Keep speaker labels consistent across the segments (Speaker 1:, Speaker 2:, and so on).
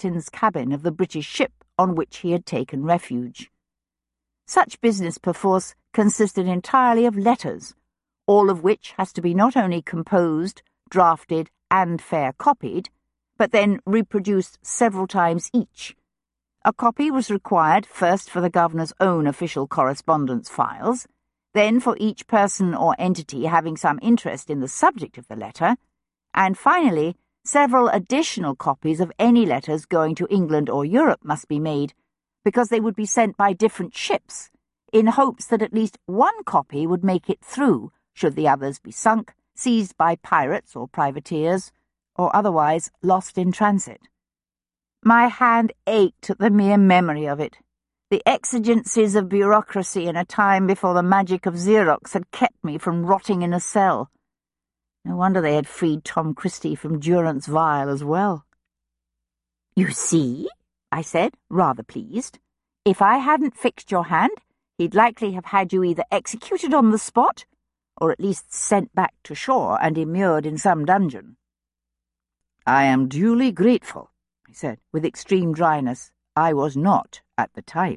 Speaker 1: captain's cabin of the British ship on which he had taken refuge. Such business perforce consisted entirely of letters, all of which has to be not only composed, drafted, and fair copied, but then reproduced several times each. A copy was required first for the governor's own official correspondence files, then for each person or entity having some interest in the subject of the letter, and finally, several additional copies of any letters going to England or Europe must be made, because they would be sent by different ships, in hopes that at least one copy would make it through, should the others be sunk, seized by pirates or privateers, or otherwise lost in transit. My hand ached at the mere memory of it. The exigencies of bureaucracy in a time before the magic of Xerox had kept me from rotting in a cell. No wonder they had freed Tom Christie from durance vile as well. "You see," I said, rather pleased. "If I hadn't fixed your hand, he'd likely have had you either executed on the spot, or at least sent back to shore and immured in some dungeon." "I am duly grateful," I said, with extreme dryness. I was not at the time.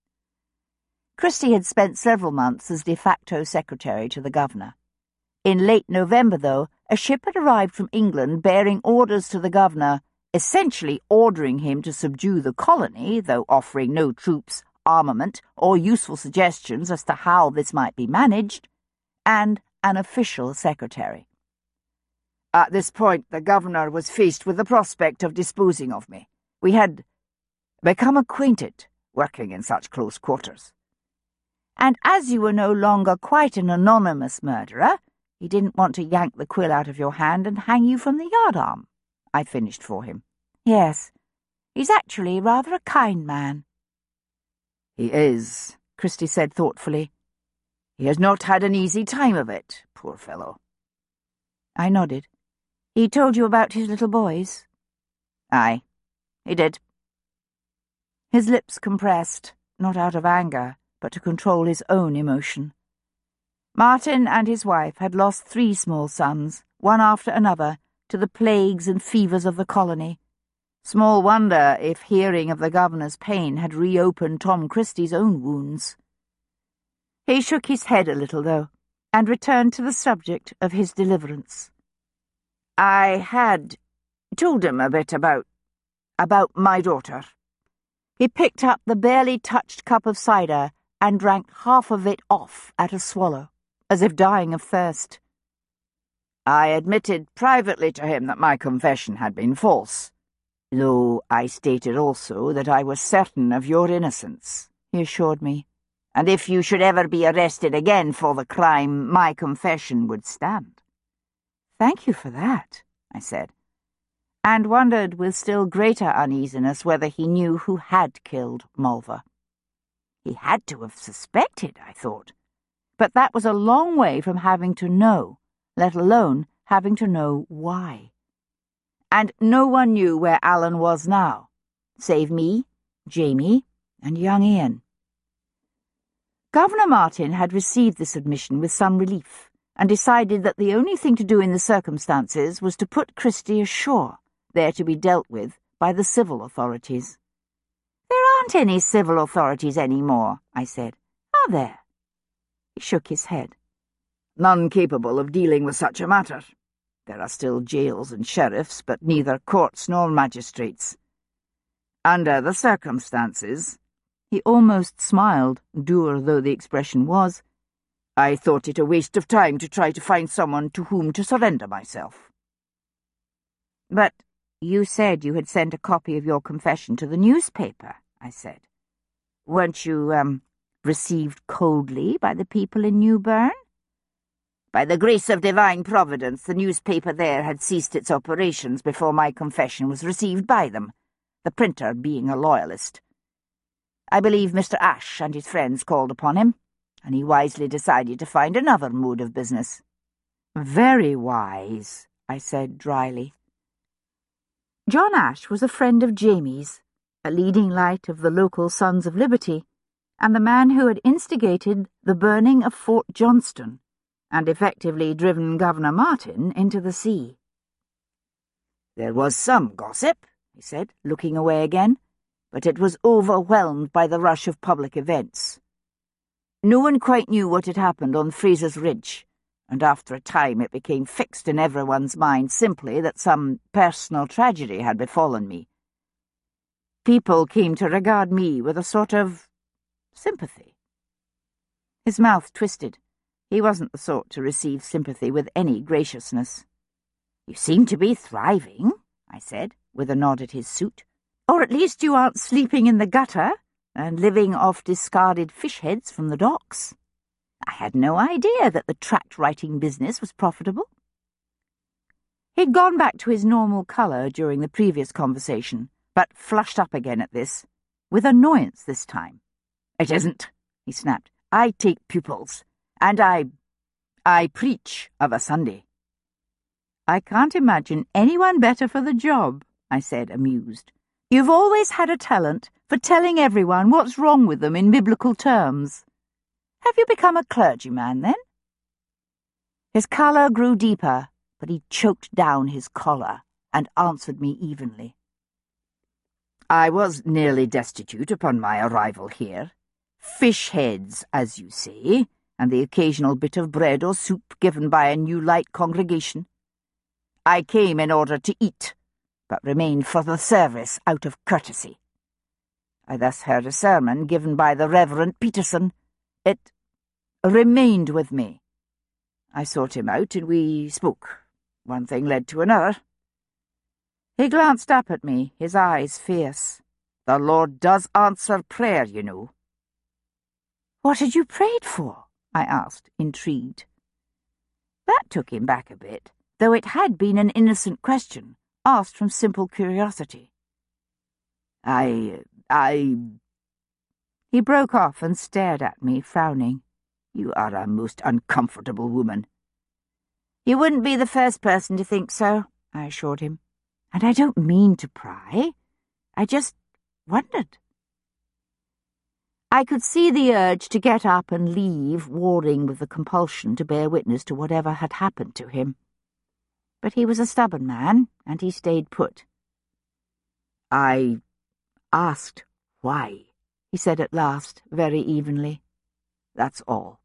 Speaker 1: Christie had spent several months as de facto secretary to the governor. In late November, though, a ship had arrived from England bearing orders to the governor, essentially ordering him to subdue the colony, though offering no troops, armament, or useful suggestions as to how this might be managed, and an official secretary. At this point, the governor was faced with the prospect of disposing of me. We had become acquainted, working in such close quarters. And as you were no longer quite an anonymous murderer, he didn't want to yank the quill out of your hand and hang you from the yardarm, I finished for him. Yes, he's actually rather a kind man. He is, Christie said thoughtfully. He has not had an easy time of it, poor fellow. I nodded. He told you about his little boys? Aye, he did. His lips compressed, not out of anger, but to control his own emotion. Martin and his wife had lost 3 small sons, one after another, to the plagues and fevers of the colony. Small wonder if hearing of the governor's pain had reopened Tom Christie's own wounds. He shook his head a little, though, and returned to the subject of his deliverance. I had told him a bit about my daughter. He picked up the barely touched cup of cider and drank half of it off at a swallow, as if dying of thirst. I admitted privately to him that my confession had been false, though I stated also that I was certain of your innocence, he assured me, and if you should ever be arrested again for the crime, my confession would stand. Thank you for that, I said, and wondered with still greater uneasiness whether he knew who had killed Mulver. He had to have suspected, I thought, but that was a long way from having to know, let alone having to know why. And no one knew where Alan was now, save me, Jamie, and young Ian. Governor Martin had received this admission with some relief, and decided that the only thing to do in the circumstances was to put Christie ashore, there to be dealt with by the civil authorities. There aren't any civil authorities any more, I said. Are there? He shook his head. None capable of dealing with such a matter. There are still jails and sheriffs, but neither courts nor magistrates. Under the circumstances, he almost smiled, dour though the expression was, I thought it a waste of time to try to find someone to whom to surrender myself. But you said you had sent a copy of your confession to the newspaper, I said. Weren't you, received coldly by the people in Newburn? By the grace of divine providence, the newspaper there had ceased its operations before my confession was received by them, the printer being a loyalist. I believe Mr. Ashe and his friends called upon him, and he wisely decided to find another mode of business. Very wise, I said dryly. John Ashe was a friend of Jamie's, a leading light of the local Sons of Liberty, and the man who had instigated the burning of Fort Johnston, and effectively driven Governor Martin into the sea. There was some gossip, he said, looking away again, but it was overwhelmed by the rush of public events. No one quite knew what had happened on Fraser's Ridge, and after a time it became fixed in everyone's mind simply that some personal tragedy had befallen me. People came to regard me with a sort of sympathy. His mouth twisted. He wasn't the sort to receive sympathy with any graciousness. "You seem to be thriving," I said, with a nod at his suit. "Or at least you aren't sleeping in the gutter and living off discarded fish heads from the docks. I had no idea that the tract-writing business was profitable." He'd gone back to his normal colour during the previous conversation, but flushed up again at this, with annoyance this time. "It isn't," he snapped. "I take pupils, and I preach of a Sunday." "I can't imagine anyone better for the job," I said, amused. "You've always had a talent for telling everyone what's wrong with them in biblical terms. Have you become a clergyman, then?" His colour grew deeper, but he choked down his choler and answered me evenly. "I was nearly destitute upon my arrival here. Fish heads, as you say, and the occasional bit of bread or soup given by a New Light congregation. I came in order to eat, but remained for the service out of courtesy. I thus heard a sermon given by the Reverend Peterson. It remained with me. I sought him out, and we spoke. One thing led to another." He glanced up at me, his eyes fierce. "The Lord does answer prayer, you know." "What had you prayed for?" I asked, intrigued. That took him back a bit, though it had been an innocent question, asked from simple curiosity. I... He broke off and stared at me, frowning. "You are a most uncomfortable woman." "You wouldn't be the first person to think so," I assured him. "And I don't mean to pry. I just wondered." I could see the urge to get up and leave warring with the compulsion to bear witness to whatever had happened to him. But he was a stubborn man, and he stayed put. "I asked why," he said at last, very evenly. "That's all."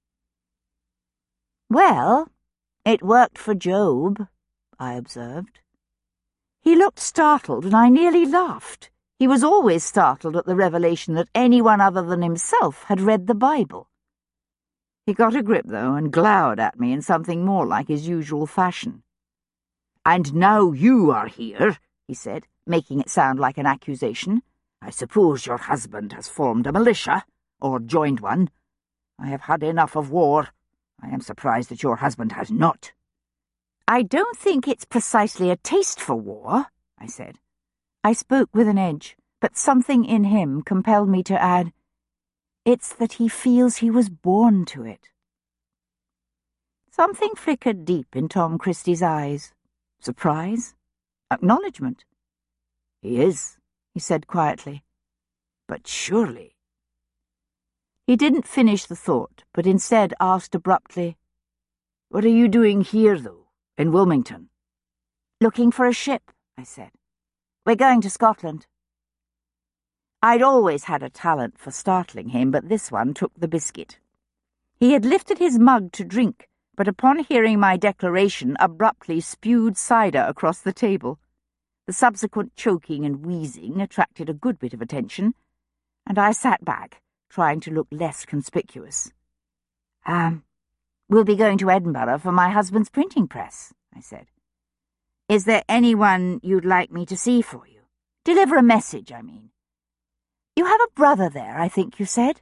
Speaker 1: "Well, it worked for Job," I observed. He looked startled, and I nearly laughed. He was always startled at the revelation that anyone other than himself had read the Bible. He got a grip, though, and glowered at me in something more like his usual fashion. "And now you are here," he said, making it sound like an accusation. "I suppose your husband has formed a militia, or joined one. I have had enough of war. I am surprised that your husband has not." "I don't think it's precisely a taste for war," I said. I spoke with an edge, but something in him compelled me to add, "It's that he feels he was born to it." Something flickered deep in Tom Christie's eyes. Surprise? Acknowledgement? "He is," he said quietly. "But surely—" He didn't finish the thought, but instead asked abruptly, "What are you doing here, though, in Wilmington?" "Looking for a ship," I said. "We're going to Scotland." I'd always had a talent for startling him, but this one took the biscuit. He had lifted his mug to drink, but upon hearing my declaration abruptly spewed cider across the table. The subsequent choking and wheezing attracted a good bit of attention, and I sat back, trying to look less conspicuous. "We'll be going to Edinburgh for my husband's printing press," I said. "Is there anyone you'd like me to see for you? Deliver a message, I mean. You have a brother there, I think you said?"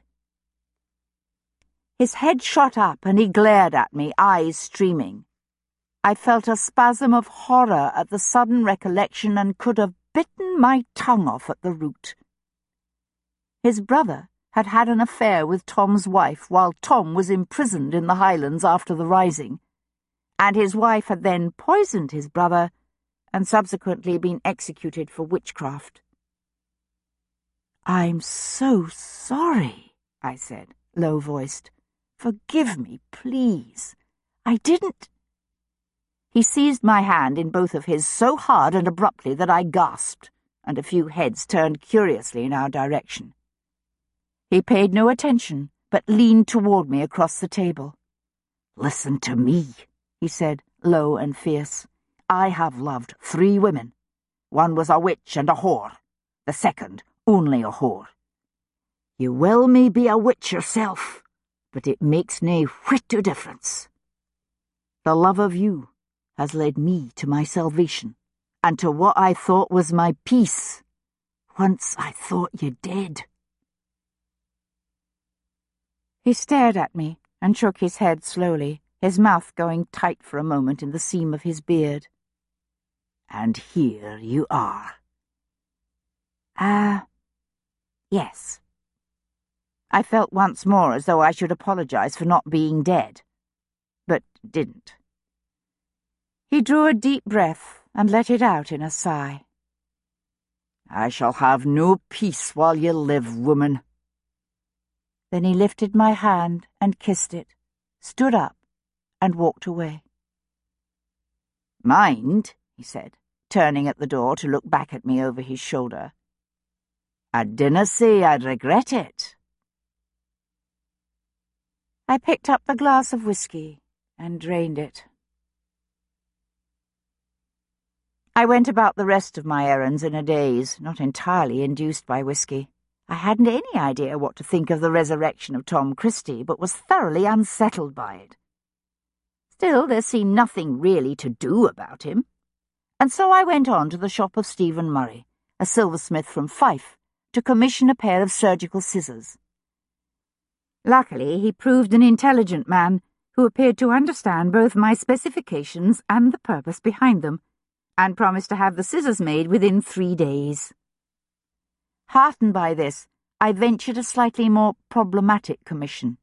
Speaker 1: His head shot up and he glared at me, eyes streaming. I felt a spasm of horror at the sudden recollection and could have bitten my tongue off at the root. His brother had had an affair with Tom's wife while Tom was imprisoned in the Highlands after the Rising, and his wife had then poisoned his brother and subsequently been executed for witchcraft. "I'm so sorry," I said, low-voiced. "Forgive me, please. I didn't—" He seized my hand in both of his so hard and abruptly that I gasped. and a few heads turned curiously in our direction. He paid no attention, but leaned toward me across the table. "Listen to me," he said, low and fierce. "I have loved 3 women. One was a witch and a whore. The second, only a whore. You well may be a witch yourself, but it makes nae whit o' difference. The love of you has led me to my salvation, and to what I thought was my peace. Once I thought you dead." He stared at me and shook his head slowly, his mouth going tight for a moment in the seam of his beard. "And here you are." Yes." I felt once more as though I should apologize for not being dead, but didn't. He drew a deep breath and let it out in a sigh. "I shall have no peace while you live, woman." Then he lifted my hand and kissed it, stood up, and walked away. "Mind," he said, turning at the door to look back at me over his shoulder. "I dinna say I'd regret it." I picked up the glass of whiskey and drained it. I went about the rest of my errands in a daze, not entirely induced by whiskey. I hadn't any idea what to think of the resurrection of Tom Christie, but was thoroughly unsettled by it. Still, there seemed nothing really to do about him, and so I went on to the shop of Stephen Murray, a silversmith from Fife, to commission a pair of surgical scissors. Luckily, he proved an intelligent man who appeared to understand both my specifications and the purpose behind them, and promised to have the scissors made within 3 days. Heartened by this, I ventured a slightly more problematic commission.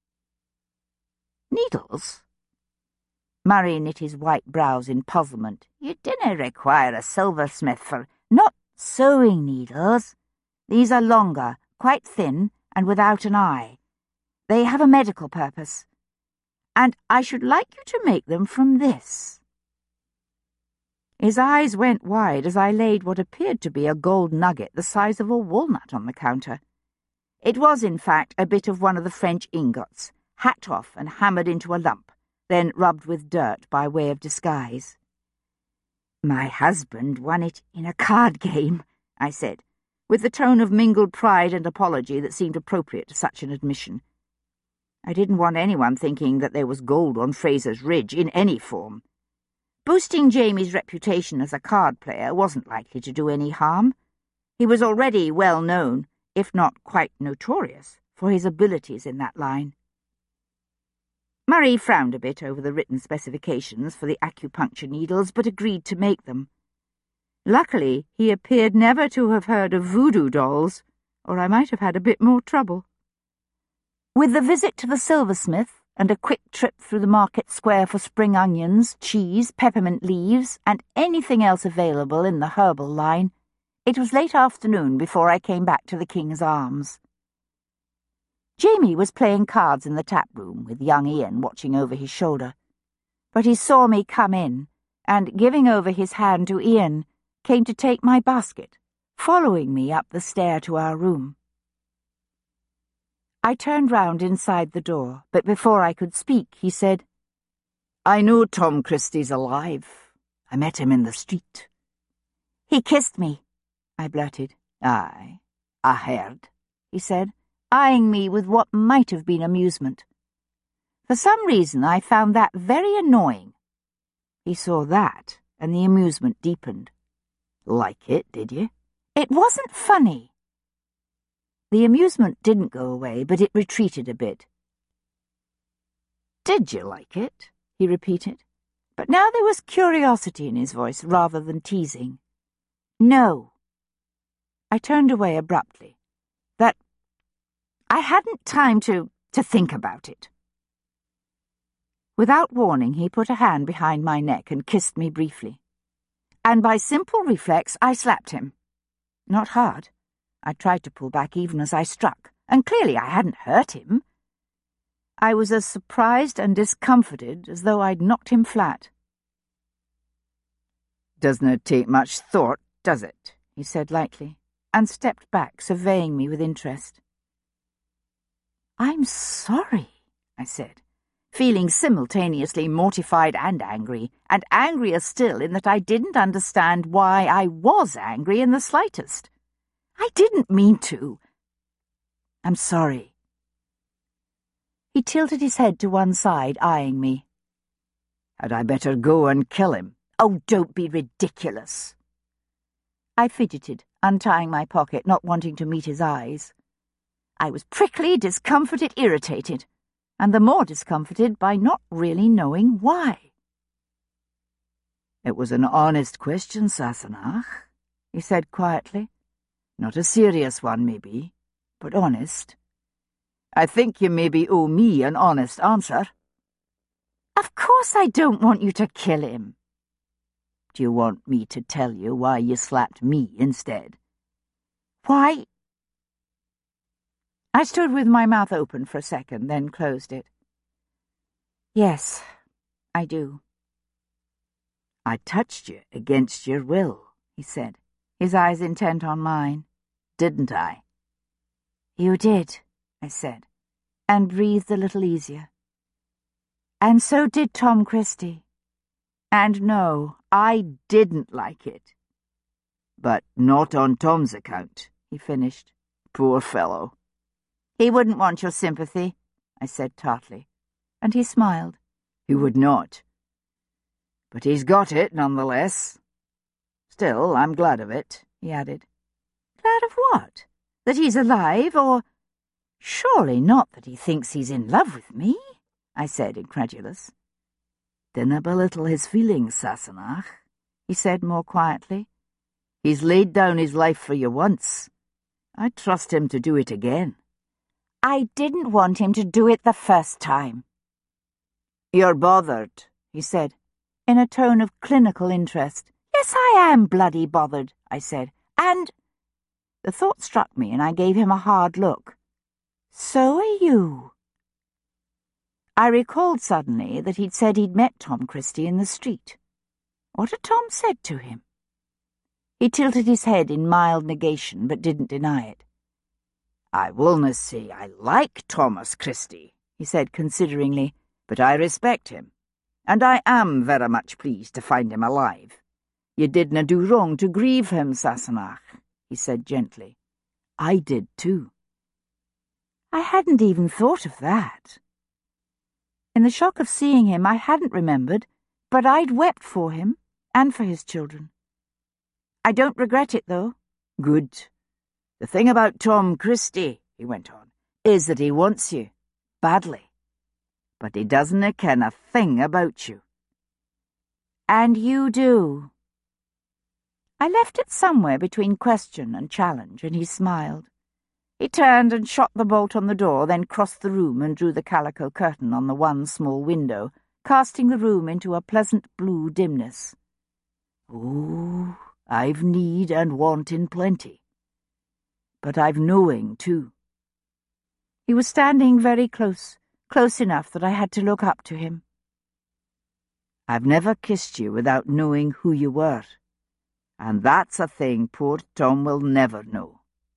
Speaker 1: "Needles?" Murray knit his white brows in puzzlement. "You dinna require a silversmith for—" "Not sewing needles. These are longer, quite thin, and without an eye. They have a medical purpose. And I should like you to make them from this." His eyes went wide as I laid what appeared to be a gold nugget the size of a walnut on the counter. It was, in fact, a bit of one of the French ingots, hacked off and hammered into a lump, then rubbed with dirt by way of disguise. "My husband won it in a card game," I said, with the tone of mingled pride and apology that seemed appropriate to such an admission. I didn't want anyone thinking that there was gold on Fraser's Ridge in any form. Boosting Jamie's reputation as a card player wasn't likely to do any harm. He was already well known, if not quite notorious, for his abilities in that line. Murray frowned a bit over the written specifications for the acupuncture needles, but agreed to make them. Luckily, he appeared never to have heard of voodoo dolls, or I might have had a bit more trouble. With the visit to the silversmith and a quick trip through the market square for spring onions, cheese, peppermint leaves, and anything else available in the herbal line, it was late afternoon before I came back to the King's Arms. Jamie was playing cards in the tap-room, with young Ian watching over his shoulder. But he saw me come in, and, giving over his hand to Ian, came to take my basket, following me up the stair to our room. I turned round inside the door, but before I could speak, he said, "I know Tom Christie's alive. I met him in the street." "He kissed me," I blurted. "Aye, I heard," he said, eyeing me with what might have been amusement. For some reason I found that very annoying. He saw that, and the amusement deepened. "Like it, did you?" "It wasn't funny." The amusement didn't go away, but it retreated a bit. "Did you like it?" he repeated, but now there was curiosity in his voice rather than teasing. "No." I turned away abruptly. I hadn't time to think about it. Without warning, he put a hand behind my neck and kissed me briefly. And by simple reflex, I slapped him. Not hard. I tried to pull back even as I struck, and clearly I hadn't hurt him. I was as surprised and discomforted as though I'd knocked him flat. "Doesn't take much thought, does it?" he said lightly, and stepped back, surveying me with interest. "I'm sorry," I said, feeling simultaneously mortified and angrier still in that I didn't understand why I was angry in the slightest. I didn't mean to. "I'm sorry." He tilted his head to one side, eyeing me. "Had I better go and kill him?" "Oh, don't be ridiculous." I fidgeted, untying my pocket, not wanting to meet his eyes. I was prickly, discomforted, irritated, and the more discomforted by not really knowing why. "It was an honest question, Sassenach," he said quietly. "Not a serious one, maybe, but honest. I think you maybe owe me an honest answer." "Of course I don't want you to kill him." "Do you want me to tell you why you slapped me instead?" "Why?" I stood with my mouth open for a second, then closed it. "Yes, I do." "I touched you against your will," he said, his eyes intent on mine. "Didn't I?" "You did," I said, and breathed a little easier. "And so did Tom Christie. And no, I didn't like it." "But not on Tom's account," he finished. "Poor fellow." "He wouldn't want your sympathy," I said tartly, and he smiled. "He would not. But he's got it, nonetheless. Still, I'm glad of it," he added. "Glad of what? That he's alive, or—" "Surely not that he thinks he's in love with me," I said, incredulous. "Dinna belittle his feelings, Sassenach," he said more quietly. "He's laid down his life for you once. I trust him to do it again." "I didn't want him to do it the first time." "You're bothered," he said, in a tone of clinical interest. "Yes, I am bloody bothered," I said, "and—" The thought struck me, and I gave him a hard look. "So are you." I recalled suddenly that he'd said he'd met Tom Christie in the street. What had Tom said to him? He tilted his head in mild negation, but didn't deny it. "I willna say I like Thomas Christie," he said consideringly, "but I respect him, and I am very much pleased to find him alive. You didna do wrong to grieve him, Sassenach," he said gently. "I did too." I hadn't even thought of that. In the shock of seeing him, I hadn't remembered, but I'd wept for him and for his children. "I don't regret it, though." "Good. The thing about Tom Christie," he went on, "is that he wants you, badly. But he doesn't ken a thing about you." "And you do." I left it somewhere between question and challenge, and he smiled. He turned and shot the bolt on the door, then crossed the room and drew the calico curtain on the one small window, casting the room into a pleasant blue dimness. "Oh, I've need and want in plenty. But I've knowing, too." He was standing very close enough that I had to look up to him. "I've never kissed you without knowing who you were, and that's a thing poor Tom will never know."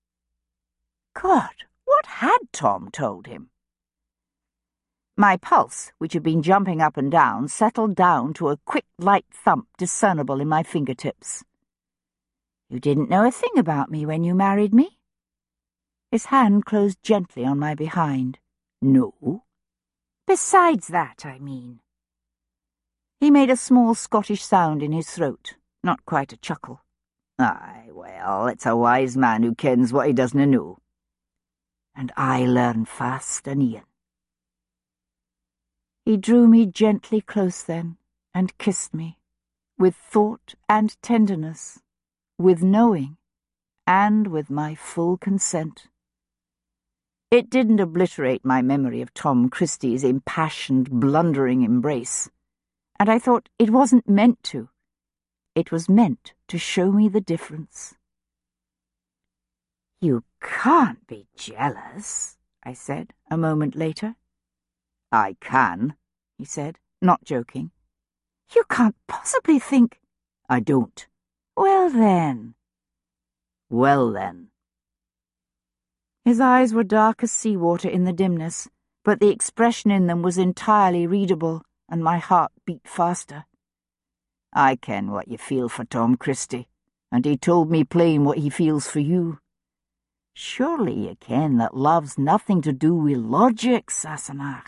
Speaker 1: God, what had Tom told him? My pulse, which had been jumping up and down, settled down to a quick, light thump discernible in my fingertips. "You didn't know a thing about me when you married me?" His hand closed gently on my behind. "No." "Besides that, I mean." He made a small Scottish sound in his throat, not quite a chuckle. "Aye, well, it's a wise man who kens what he doesna know. And I learn fast and e'en." He drew me gently close then, and kissed me, with thought and tenderness, with knowing, and with my full consent. It didn't obliterate my memory of Tom Christie's impassioned, blundering embrace, and I thought it wasn't meant to. It was meant to show me the difference. "You can't be jealous," I said a moment later. "I can," he said, not joking. "You can't possibly think—" "I don't." "Well, then."
Speaker 2: Well then.
Speaker 1: His eyes were dark as seawater in the dimness, but the expression in them was entirely readable, and my heart beat faster.
Speaker 2: I ken what you feel for Tom Christie, and he told me plain what he feels for you. Surely you ken that love's nothing to do with logic, Sassenach.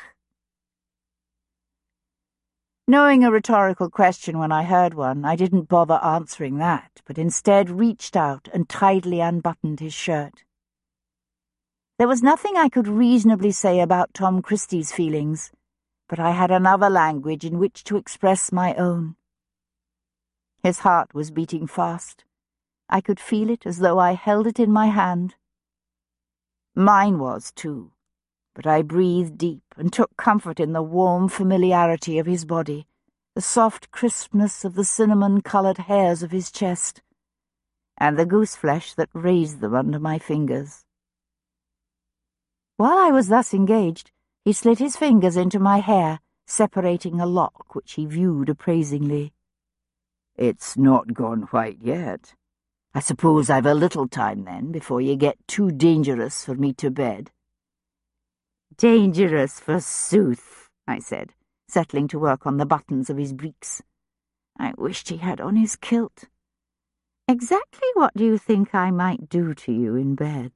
Speaker 1: Knowing a rhetorical question when I heard one, I didn't bother answering that, but instead reached out and tidily unbuttoned his shirt. There was nothing I could reasonably say about Tom Christie's feelings, but I had another language in which to express my own. His heart was beating fast. I could feel it as though I held it in my hand. Mine was, too, but I breathed deep and took comfort in the warm familiarity of his body, the soft crispness of the cinnamon-coloured hairs of his chest, and the goose-flesh that raised them under my fingers. While I was thus engaged, he slid his fingers into my hair, separating a lock which he viewed appraisingly.
Speaker 2: It's not gone white yet. I suppose I've a little time, then, before you get too dangerous for me to bed.
Speaker 1: Dangerous, forsooth, I said, settling to work on the buttons of his breeks. I wished he had on his kilt. Exactly what do you think I might do to you in bed?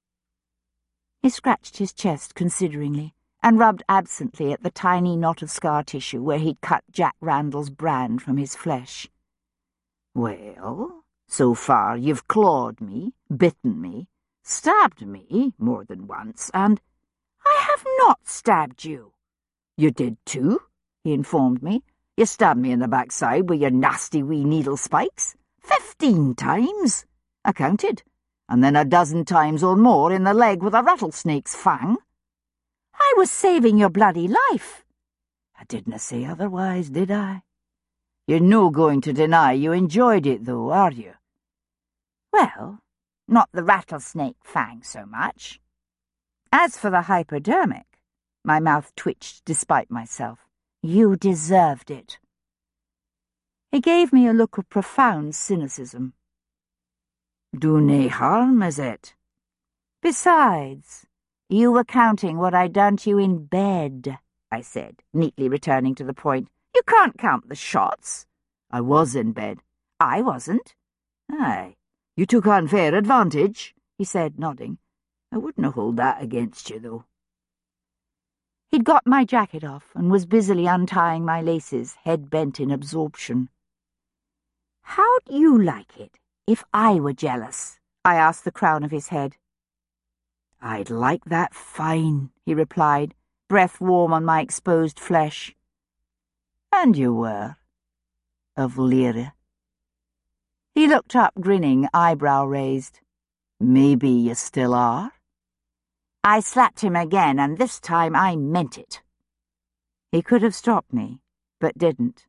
Speaker 1: He scratched his chest consideringly, and rubbed absently at the tiny knot of scar tissue where he'd cut Jack Randall's brand from his flesh.
Speaker 2: Well, so far you've clawed me, bitten me, stabbed me more than once, and—
Speaker 1: I have not stabbed you.
Speaker 2: You did too, he informed me. You stabbed me in the backside with your nasty wee needle spikes. 15 times. I counted. And then a dozen times or more in the leg with a rattlesnake's fang.
Speaker 1: I was saving your bloody life.
Speaker 2: I didna say otherwise, did I? You're no going to deny you enjoyed it, though, are you?
Speaker 1: Well, not the rattlesnake fang so much. As for the hypodermic, my mouth twitched despite myself. You deserved it. He gave me a look of profound cynicism.
Speaker 2: Do nae harm, is it?
Speaker 1: Besides, you were counting what I'd done to you in bed, I said, neatly returning to the point. You can't count the shots.
Speaker 2: I was in bed.
Speaker 1: I wasn't.
Speaker 2: Aye, you took unfair advantage, he said, nodding. I wouldn't hold that against you, though.
Speaker 1: He'd got my jacket off and was busily untying my laces, head bent in absorption. How'd you like it if I were jealous? I asked the crown of his head.
Speaker 2: I'd like that fine, he replied,
Speaker 1: breath warm on my exposed flesh.
Speaker 2: And you were. Of Lyra.
Speaker 1: He looked up, grinning, eyebrow raised.
Speaker 2: Maybe you still are?
Speaker 1: I slapped him again, and this time I meant it. He could have stopped me, but didn't.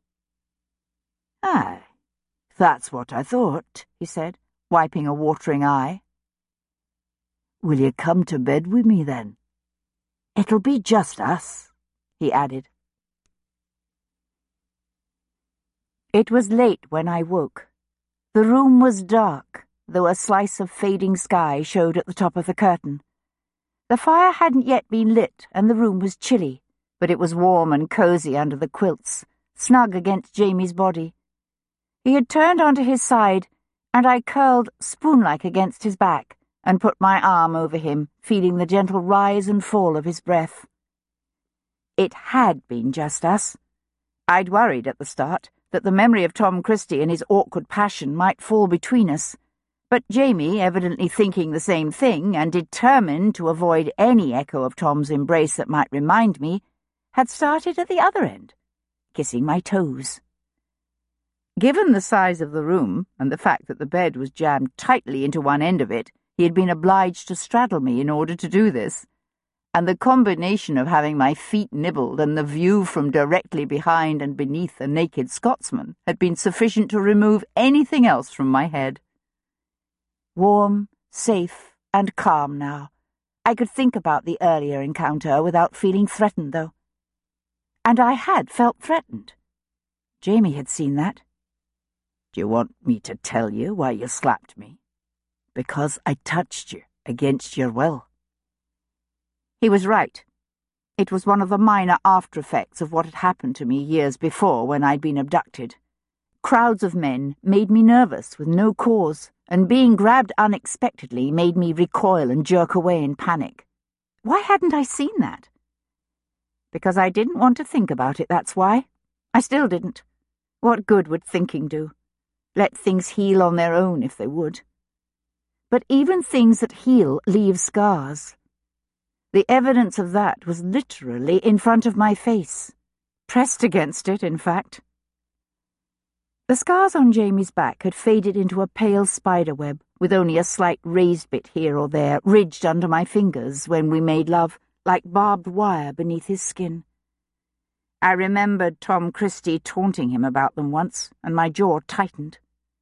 Speaker 2: Aye, that's what I thought, he said, wiping a watering eye. Will you come to bed with me, then?
Speaker 1: It'll be just us, he added. It was late when I woke. The room was dark, though a slice of fading sky showed at the top of the curtain. The fire hadn't yet been lit, and the room was chilly, but it was warm and cosy under the quilts, snug against Jamie's body. He had turned onto his side, and I curled spoon-like against his back and put my arm over him, feeling the gentle rise and fall of his breath. It had been just us. I'd worried at the start that the memory of Tom Christie and his awkward passion might fall between us, but Jamie, evidently thinking the same thing and determined to avoid any echo of Tom's embrace that might remind me, had started at the other end, kissing my toes. Given the size of the room and the fact that the bed was jammed tightly into one end of it, he had been obliged to straddle me in order to do this, and the combination of having my feet nibbled and the view from directly behind and beneath a naked Scotsman had been sufficient to remove anything else from my head. Warm, safe, and calm now, I could think about the earlier encounter without feeling threatened, though. And I had felt threatened. Jamie had seen that.
Speaker 2: Do you want me to tell you why you slapped me? Because I touched you against your will.
Speaker 1: He was right. It was one of the minor after-effects of what had happened to me years before when I'd been abducted. Crowds of men made me nervous with no cause, and being grabbed unexpectedly made me recoil and jerk away in panic. Why hadn't I seen that? Because I didn't want to think about it, that's why. I still didn't. What good would thinking do? Let things heal on their own if they would. But even things that heal leave scars. The evidence of that was literally in front of my face. Pressed against it, in fact. The scars on Jamie's back had faded into a pale spiderweb, with only a slight raised bit here or there, ridged under my fingers when we made love, like barbed wire beneath his skin. I remembered Tom Christie taunting him about them once, and my jaw tightened.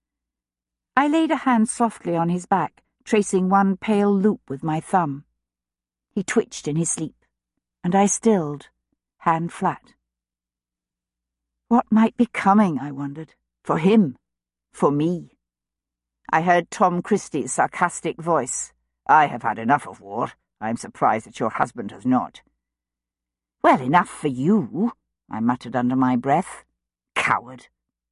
Speaker 1: I laid a hand softly on his back, tracing one pale loop with my thumb. He twitched in his sleep, and I stilled, hand flat. What might be coming, I wondered, for him, for me? I heard Tom Christie's sarcastic voice. "I have had enough of war. I am surprised that your husband has not." "Well, enough for you," I muttered under my breath. Coward.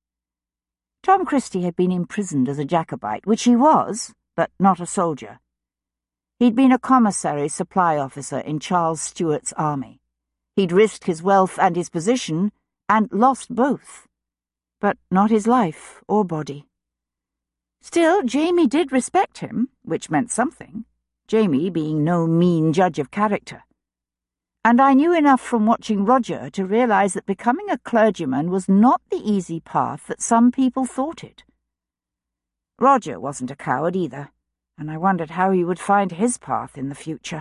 Speaker 1: Tom Christie had been imprisoned as a Jacobite, which he was, but not a soldier. He'd been a commissary supply officer in Charles Stuart's army. He'd risked his wealth and his position, and lost both, but not his life or body. Still, Jamie did respect him, which meant something, Jamie being no mean judge of character. And I knew enough from watching Roger to realize that becoming a clergyman was not the easy path that some people thought it. Roger wasn't a coward either, and I wondered how he would find his path in the future.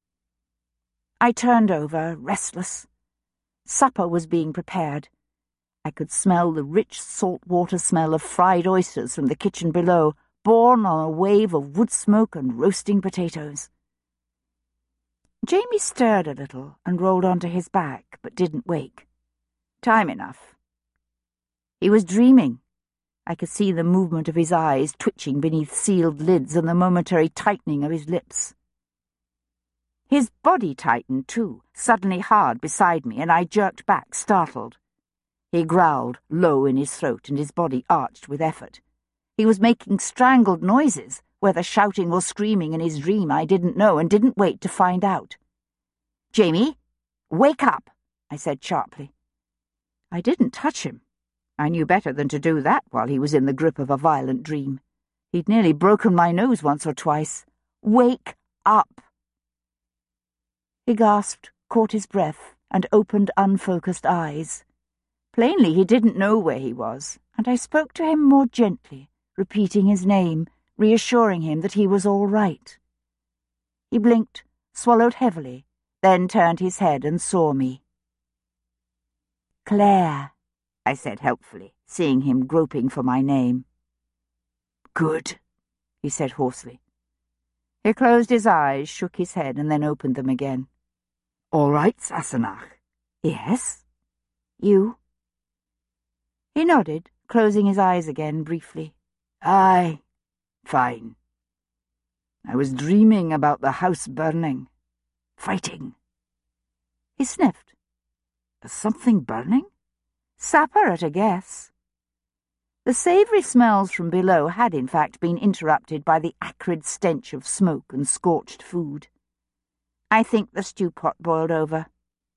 Speaker 1: I turned over, restless. Supper was being prepared. I could smell the rich salt-water smell of fried oysters from the kitchen below, borne on a wave of wood smoke and roasting potatoes. Jamie stirred a little and rolled onto his back, but didn't wake. Time enough. He was dreaming. I could see the movement of his eyes twitching beneath sealed lids and the momentary tightening of his lips. His body tightened, too, suddenly hard beside me, and I jerked back, startled. He growled, low in his throat, and his body arched with effort. He was making strangled noises, whether shouting or screaming in his dream I didn't know, and didn't wait to find out. "Jamie, wake up," I said sharply. I didn't touch him. I knew better than to do that while he was in the grip of a violent dream. He'd nearly broken my nose once or twice. "Wake up!" He gasped, caught his breath, and opened unfocused eyes. Plainly he didn't know where he was, and I spoke to him more gently, repeating his name, reassuring him that he was all right. He blinked, swallowed heavily, then turned his head and saw me. "Claire," I said helpfully, seeing him groping for my name. "Good," he said hoarsely. He closed his eyes, shook his head, and then opened them again. "All right, Sassenach?" "Yes. You?" He nodded, closing his eyes again briefly. "Aye, fine. I was dreaming about the house burning. Fighting." He sniffed. "Something burning?" "Supper at a guess." The savoury smells from below had in fact been interrupted by the acrid stench of smoke and scorched food. "I think the stew pot boiled over."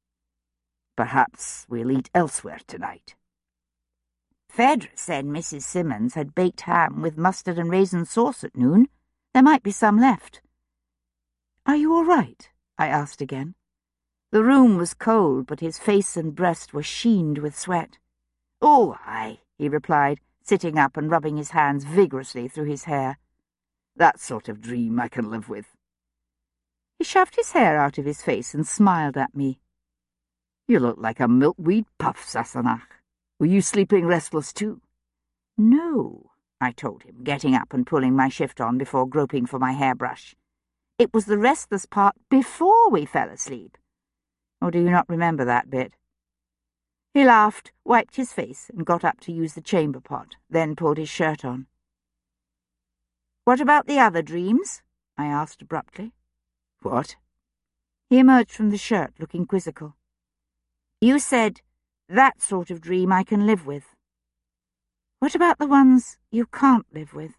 Speaker 1: "Perhaps we'll eat elsewhere tonight." "Phaedra said Mrs. Simmons had baked ham with mustard and raisin sauce at noon. There might be some left." "Are you all right?" I asked again. The room was cold, but his face and breast were sheened with sweat. "Oh, aye," he replied, sitting up and rubbing his hands vigorously through his hair. "That sort of dream I can live with." He shoved his hair out of his face and smiled at me. "You look like a milkweed puff, Sassenach. Were you sleeping restless too?" "No," I told him, getting up and pulling my shift on before groping for my hairbrush. "It was the restless part before we fell asleep. Or do you not remember that bit?" He laughed, wiped his face, and got up to use the chamber pot, then pulled his shirt on. "What about the other dreams?" I asked abruptly.
Speaker 2: "What?"
Speaker 1: He emerged from the shirt, looking quizzical. "You said, 'That sort of dream I can live with.' What about the ones you can't live with?"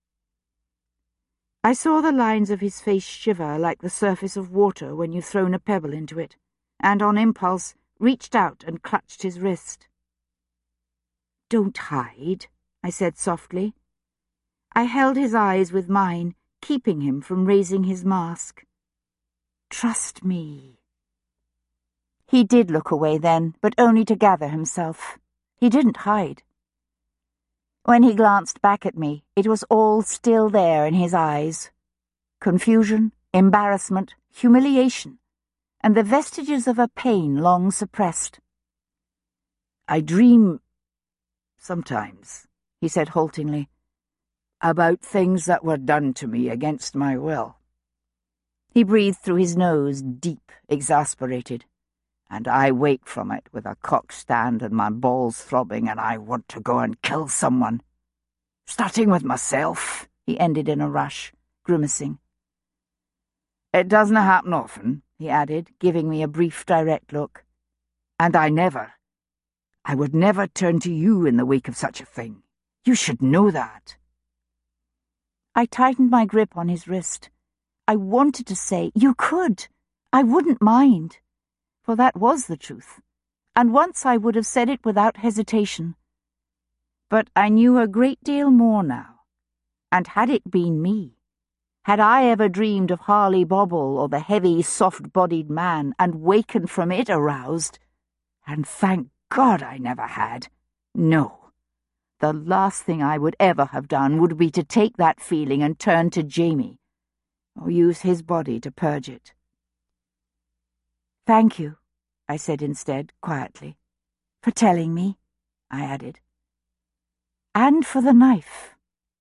Speaker 1: I saw the lines of his face shiver like the surface of water when you've thrown a pebble into it, and on impulse reached out and clutched his wrist. "Don't hide," I said softly. I held his eyes with mine, keeping him from raising his mask. "Trust me." He did look away then, but only to gather himself. He didn't hide. When he glanced back at me, it was all still there in his eyes. Confusion, embarrassment, humiliation, and the vestiges of a pain long suppressed.
Speaker 2: "I dream, sometimes," he said haltingly, "about things that were done to me against my will."
Speaker 1: He breathed through his nose, deep,
Speaker 2: exasperated, and I wake from it with a cock stand and my balls throbbing, and I want to go and kill someone. Starting with myself, he ended in a rush, grimacing. "It doesn't happen often," he added, giving me a brief, direct look. "And I would never turn to you in the wake of such a thing. You should know that."
Speaker 1: I tightened my grip on his wrist. I wanted to say, "You could. I wouldn't mind." For that was the truth, and once I would have said it without hesitation. But I knew a great deal more now, and had it been me, had I ever dreamed of Harley Bobble or the heavy, soft-bodied man and wakened from it aroused, and thank God I never had, no, the last thing I would ever have done would be to take that feeling and turn to Jamie, or use his body to purge it. "Thank you," I said instead, quietly. "For telling me," I added. "And for the knife."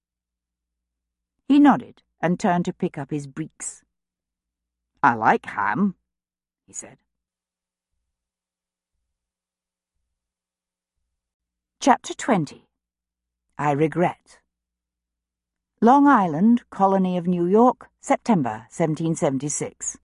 Speaker 1: He nodded and turned to pick up his breeks.
Speaker 2: "I like ham," he said.
Speaker 1: Chapter 20. I Regret. Long Island, Colony of New York, September 1776.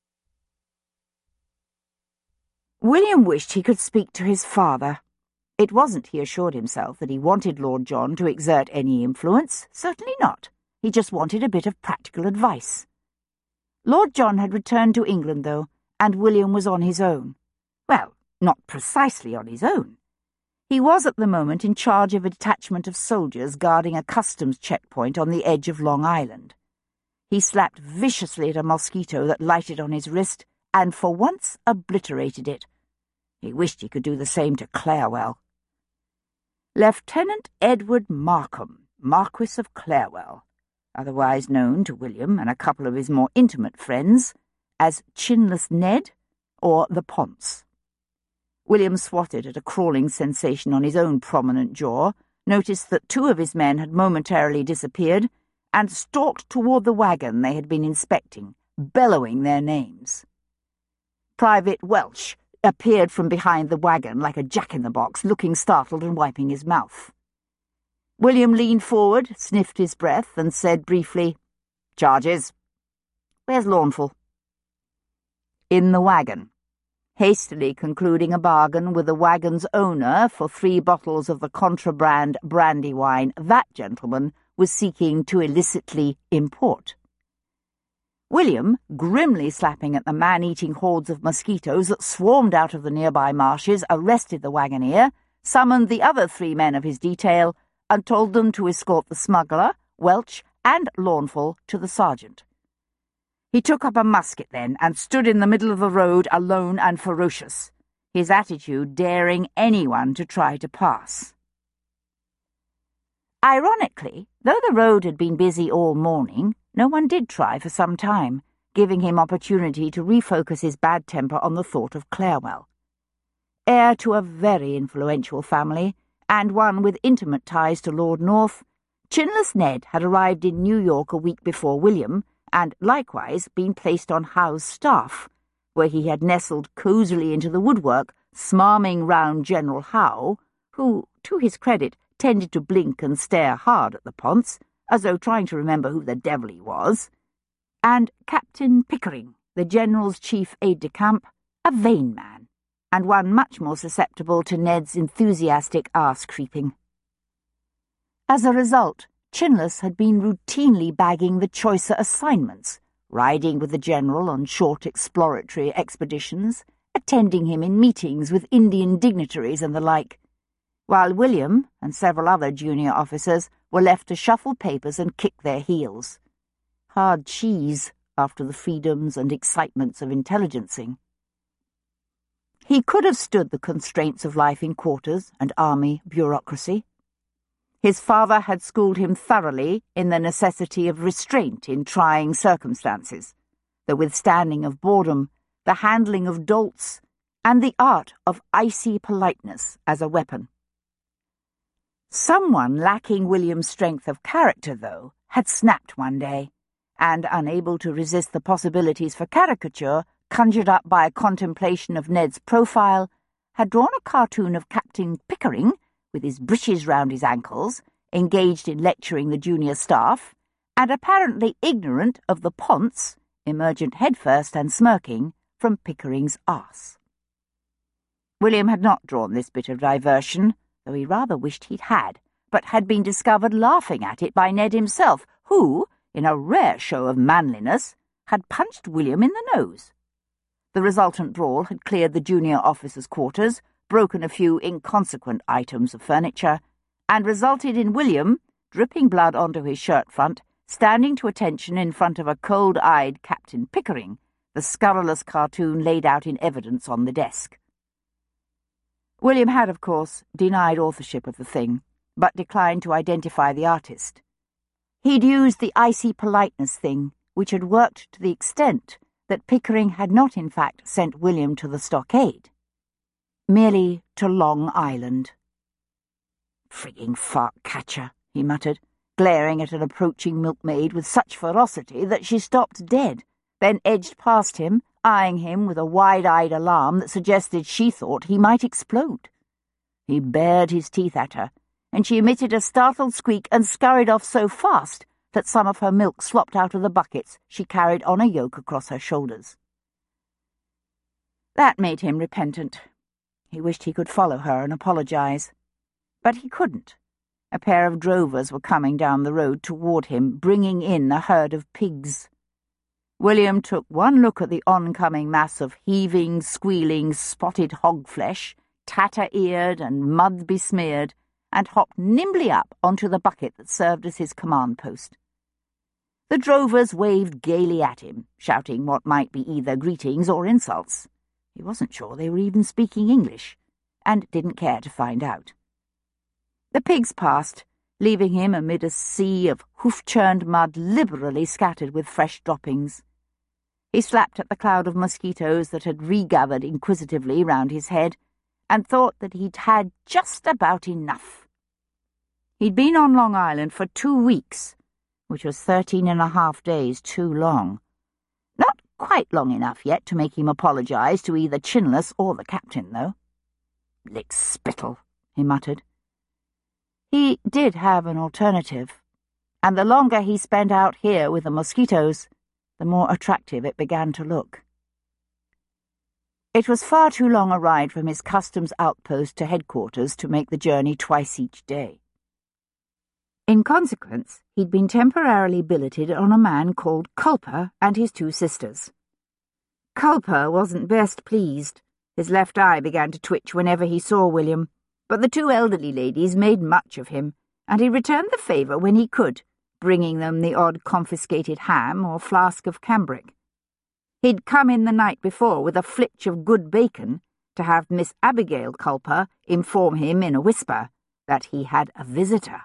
Speaker 1: William wished he could speak to his father. It wasn't, he assured himself, that he wanted Lord John to exert any influence. Certainly not. He just wanted a bit of practical advice. Lord John had returned to England, though, and William was on his own. Well, not precisely on his own. He was at the moment in charge of a detachment of soldiers guarding a customs checkpoint on the edge of Long Island. He slapped viciously at a mosquito that lighted on his wrist and for once obliterated it. He wished he could do the same to Clarewell. Lieutenant Edward Markham, Marquis of Clarewell, otherwise known to William and a couple of his more intimate friends as Chinless Ned or the Ponce. William swatted at a crawling sensation on his own prominent jaw, noticed that two of his men had momentarily disappeared, and stalked toward the wagon they had been inspecting, bellowing their names. Private Welch appeared from behind the wagon like a jack-in-the-box, looking startled and wiping his mouth. William leaned forward, sniffed his breath, and said briefly, "Charges. Where's Lawnful?" "In the wagon," hastily concluding a bargain with the wagon's owner for 3 bottles of the contraband brandy wine that gentleman was seeking to illicitly import. William, grimly slapping at the man-eating hordes of mosquitoes that swarmed out of the nearby marshes, arrested the wagoner, summoned the other 3 men of his detail, and told them to escort the smuggler, Welch, and Lawnful to the sergeant. He took up a musket then and stood in the middle of the road, alone and ferocious, his attitude daring anyone to try to pass. Ironically, though the road had been busy all morning, no one did try for some time, giving him opportunity to refocus his bad temper on the thought of Clarewell. Heir to a very influential family, and one with intimate ties to Lord North, Chinless Ned had arrived in New York a week before William, and likewise been placed on Howe's staff, where he had nestled cosily into the woodwork, smarming round General Howe, who, to his credit, tended to blink and stare hard at the Ponce, as though trying to remember who the devil he was, and Captain Pickering, the General's chief aide-de-camp, a vain man, and one much more susceptible to Ned's enthusiastic arse-creeping. As a result, Chinless had been routinely bagging the choicer assignments, riding with the General on short exploratory expeditions, attending him in meetings with Indian dignitaries and the like, while William and several other junior officers were left to shuffle papers and kick their heels. Hard cheese after the freedoms and excitements of intelligencing. He could have stood the constraints of life in quarters and army bureaucracy. His father had schooled him thoroughly in the necessity of restraint in trying circumstances, the withstanding of boredom, the handling of dolts, and the art of icy politeness as a weapon. Someone lacking William's strength of character, though, had snapped one day, and, unable to resist the possibilities for caricature conjured up by a contemplation of Ned's profile, had drawn a cartoon of Captain Pickering, with his breeches round his ankles, engaged in lecturing the junior staff, and apparently ignorant of the ponce, emergent headfirst and smirking, from Pickering's arse. William had not drawn this bit of diversion, though he rather wished he'd had, but had been discovered laughing at it by Ned himself, who, in a rare show of manliness, had punched William in the nose. The resultant brawl had cleared the junior officers' quarters, broken a few inconsequent items of furniture, and resulted in William, dripping blood onto his shirt front, standing to attention in front of a cold-eyed Captain Pickering, the scurrilous cartoon laid out in evidence on the desk. William had, of course, denied authorship of the thing, but declined to identify the artist. He'd used the icy politeness thing, which had worked to the extent that Pickering had not in fact sent William to the stockade, merely to Long Island. "Frigging fart-catcher," he muttered, glaring at an approaching milkmaid with such ferocity that she stopped dead, then edged past him, eyeing him with a wide-eyed alarm that suggested she thought he might explode. He bared his teeth at her, and she emitted a startled squeak and scurried off so fast that some of her milk slopped out of the buckets she carried on a yoke across her shoulders. That made him repentant. He wished he could follow her and apologize. But he couldn't. A pair of drovers were coming down the road toward him, bringing in a herd of pigs. William took one look at the oncoming mass of heaving, squealing, spotted hog flesh, tatter-eared and mud-besmeared, and hopped nimbly up onto the bucket that served as his command post. The drovers waved gaily at him, shouting what might be either greetings or insults. He wasn't sure they were even speaking English, and didn't care to find out. The pigs passed, leaving him amid a sea of hoof-churned mud liberally scattered with fresh droppings. He slapped at the cloud of mosquitoes that had regathered inquisitively round his head, and thought that he'd had just about enough. He'd been on Long Island for 2 weeks, which was 13.5 days too long. Not quite long enough yet to make him apologize to either Chinless or the captain, though. "Lick spittle," he muttered. He did have an alternative, and the longer he spent out here with the mosquitoes, the more attractive it began to look. It was far too long a ride from his customs outpost to headquarters to make the journey twice each day. In consequence, he'd been temporarily billeted on a man called Culper and his 2 sisters. Culper wasn't best pleased. His left eye began to twitch whenever he saw William, but the 2 elderly ladies made much of him, and he returned the favour when he could, bringing them the odd confiscated ham or flask of cambric. He'd come in the night before with a flitch of good bacon to have Miss Abigail Culper inform him in a whisper that he had a visitor.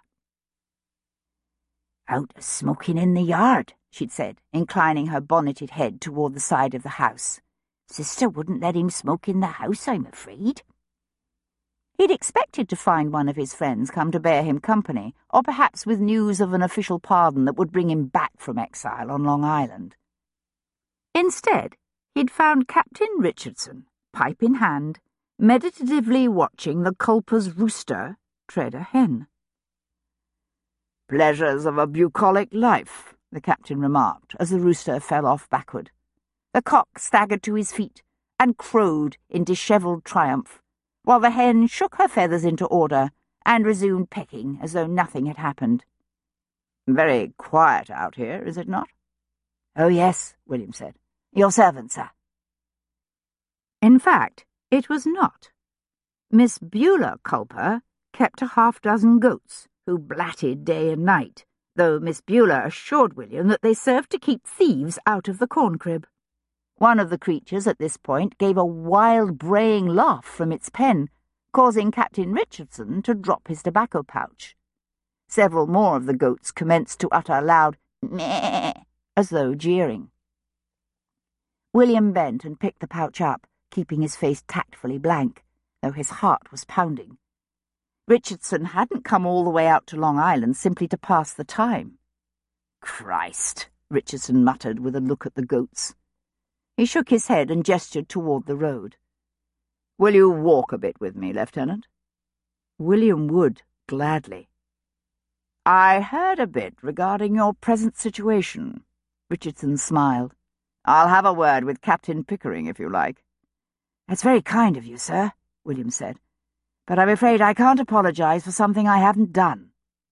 Speaker 1: "Out smoking in the yard," she'd said, inclining her bonneted head toward the side of the house. "Sister wouldn't let him smoke in the house, I'm afraid." He'd expected to find one of his friends come to bear him company, or perhaps with news of an official pardon that would bring him back from exile on Long Island. Instead, he'd found Captain Richardson, pipe in hand, meditatively watching the Culper's rooster tread a hen.
Speaker 2: "Pleasures of a bucolic life," the captain remarked, as the rooster fell off backward. The cock staggered to his feet and crowed in dishevelled triumph, while the hen shook her feathers into order and resumed pecking as though nothing had happened. "Very quiet out here, is it not?" "Oh, yes," William said. "Your servant, sir." In fact, it was not. Miss Beulah Culper kept a half-dozen goats, who blatted day and night, though Miss Beulah assured William that they served to keep thieves out of the corn-crib. One of the creatures at this point gave a wild braying laugh from its pen, causing Captain Richardson to drop his tobacco pouch. Several more of the goats commenced to utter loud meh, as though jeering. William bent and picked the pouch up, keeping his face tactfully blank, though his heart was pounding. Richardson hadn't come all the way out to Long Island simply to pass the time. "Christ," Richardson muttered with a look at the goats. He shook his head and gestured toward the road. "Will you walk a bit with me, Lieutenant?" William would, gladly. "I heard a bit regarding your present situation," Richardson smiled. "I'll have a word with Captain Pickering, if you like." "That's very kind of you, sir," William said. "But I'm afraid I can't apologize for something I haven't done."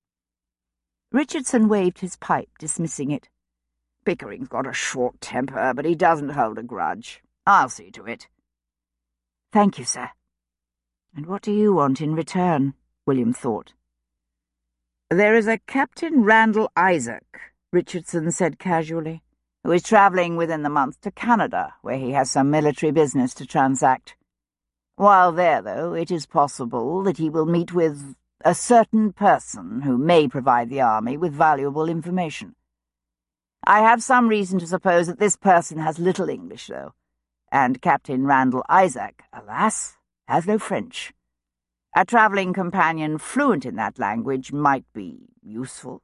Speaker 2: Richardson waved his pipe, dismissing it. "Pickering's got a short temper, but he doesn't hold a grudge. I'll see to it." "Thank you, sir." "And what do you want in return?" William thought. "There is a Captain Randall Isaac," Richardson said casually, "who is travelling within the month to Canada, where he has some military business to transact. While there, though, it is possible that he will meet with a certain person who may provide the army with valuable information. I have some reason to suppose that this person has little English, though, and Captain Randall Isaac, alas, has no French. A travelling companion fluent in that language might be useful."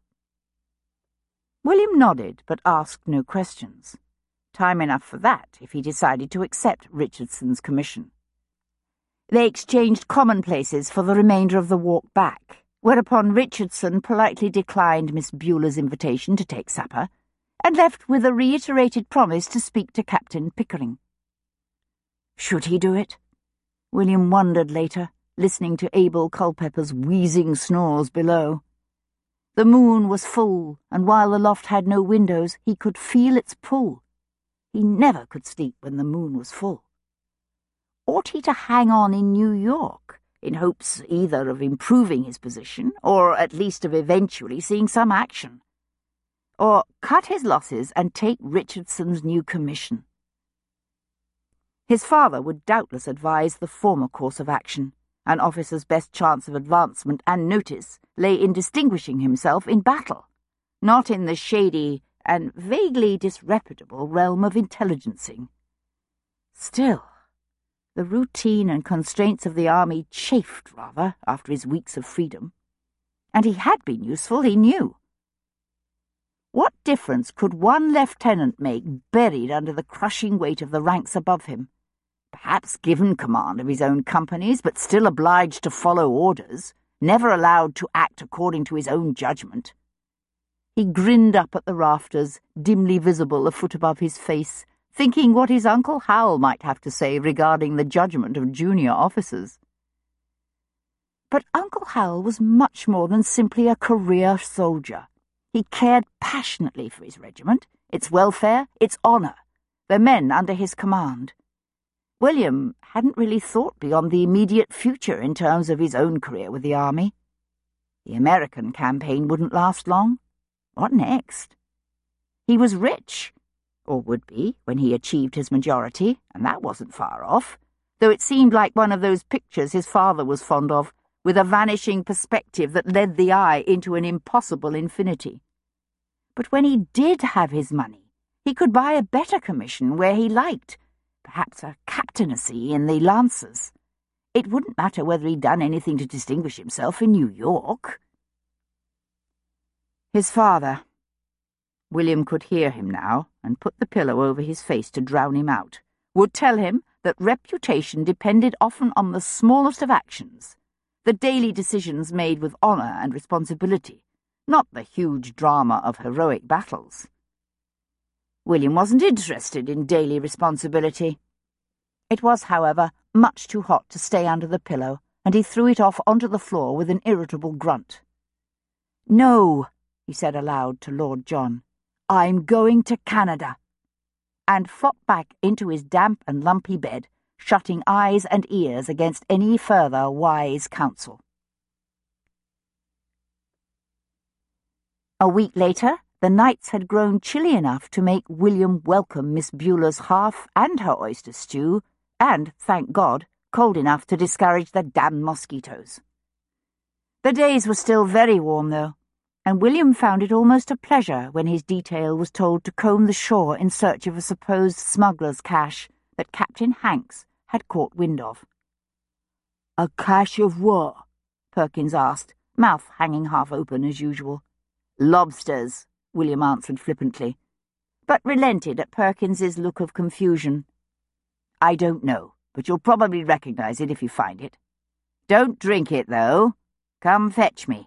Speaker 2: William nodded, but asked no questions. Time enough for that if he decided to accept Richardson's commission. They exchanged commonplaces for the remainder of the walk back, whereupon Richardson politely declined Miss Beulah's invitation to take supper, and left with a reiterated promise to speak to Captain Pickering. Should he do it? William wondered later, listening to Abel Culpepper's wheezing snores below. The moon was full, and while the loft had no windows, he could feel its pull. He never could sleep when the moon was full. Ought he to hang on in New York, in hopes either of improving his position, or at least of eventually seeing some action? Or cut his losses and take Richardson's new commission? His father would doubtless advise the former course of action. An officer's best chance of advancement and notice lay in distinguishing himself in battle, not in the shady and vaguely disreputable realm of intelligencing. Still, the routine and constraints of the army chafed rather after his weeks of freedom, and he had been useful, he knew. What difference could one lieutenant make buried under the crushing weight of the ranks above him? Perhaps given command of his own companies, but still obliged to follow orders, never allowed to act according to his own judgment. He grinned up at the rafters, dimly visible a foot above his face, thinking what his Uncle Hal might have to say regarding the judgment of junior officers. But Uncle Hal was much more than simply a career soldier. He cared passionately for his regiment, its welfare, its honour, the men under his command. William hadn't really thought beyond the immediate future in terms of his own career with the army. The American campaign wouldn't last long. What next? He was rich, or would be when he achieved his majority, and that wasn't far off, though it seemed like one of those pictures his father was fond of, with a vanishing perspective that led the eye into an impossible infinity. But when he did have his money, he could buy a better commission where he liked, perhaps a captaincy in the Lancers. It wouldn't matter whether he'd done anything to distinguish himself in New York. His father. William could hear him now, and put the pillow over his face to drown him out, would tell him that reputation depended often on the smallest of actions, the daily decisions made with honour and responsibility,
Speaker 1: not the huge drama of heroic battles. William wasn't interested in daily responsibility. It was, however, much too hot to stay under the pillow, and he threw it off onto the floor with an irritable grunt. "No," he said aloud to Lord John, "I'm going to Canada," and flopped back into his damp and lumpy bed, shutting eyes and ears against any further wise counsel. A week later, the nights had grown chilly enough to make William welcome Miss Beulah's half and her oyster stew, and, thank God, cold enough to discourage the damned mosquitoes. The days were still very warm, though, and William found it almost a pleasure when his detail was told to comb the shore in search of a supposed smuggler's cache that Captain Hanks had caught wind of. "A cache of what?" Perkins asked, mouth hanging half open as usual. "Lobsters," William answered flippantly, but relented at Perkins's look of confusion. "I don't know, but you'll probably recognize it if you find it. Don't drink it, though. Come fetch me."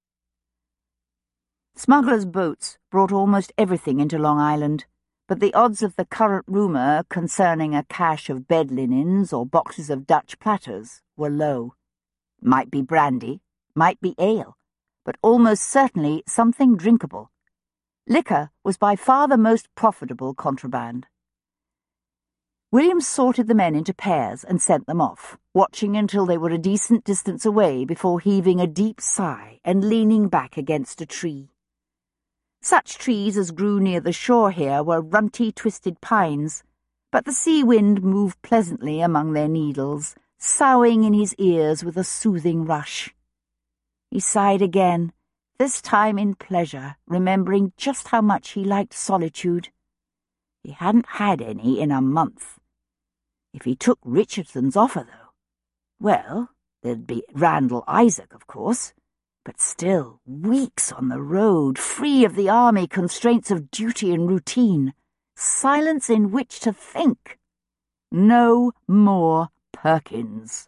Speaker 1: Smugglers' boats brought almost everything into Long Island, but the odds of the current rumour concerning a cache of bed linens or boxes of Dutch platters were low. Might be brandy, might be ale, but almost certainly something drinkable. Liquor was by far the most profitable contraband. William sorted the men into pairs and sent them off, watching until they were a decent distance away before heaving a deep sigh and leaning back against a tree. Such trees as grew near the shore here were runty, twisted pines, but the sea wind moved pleasantly among their needles, soughing in his ears with a soothing rush. He sighed again, this time in pleasure, remembering just how much he liked solitude. He hadn't had any in a month. If he took Richardson's offer, though, well, there'd be Randall Isaac, of course, but still, weeks on the road, free of the army constraints of duty and routine, silence in which to think. No more Perkins.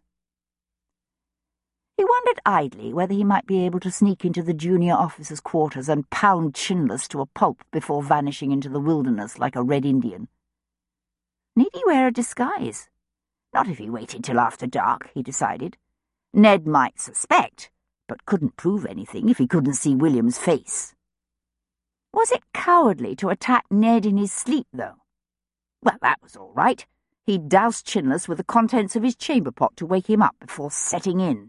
Speaker 1: He wondered idly whether he might be able to sneak into the junior officer's quarters and pound Chinless to a pulp before vanishing into the wilderness like a Red Indian. Need he wear a disguise? Not if he waited till after dark, he decided. Ned might suspect, but couldn't prove anything if he couldn't see William's face. Was it cowardly to attack Ned in his sleep, though? Well, that was all right. He'd doused Chinless with the contents of his chamber pot to wake him up before setting in.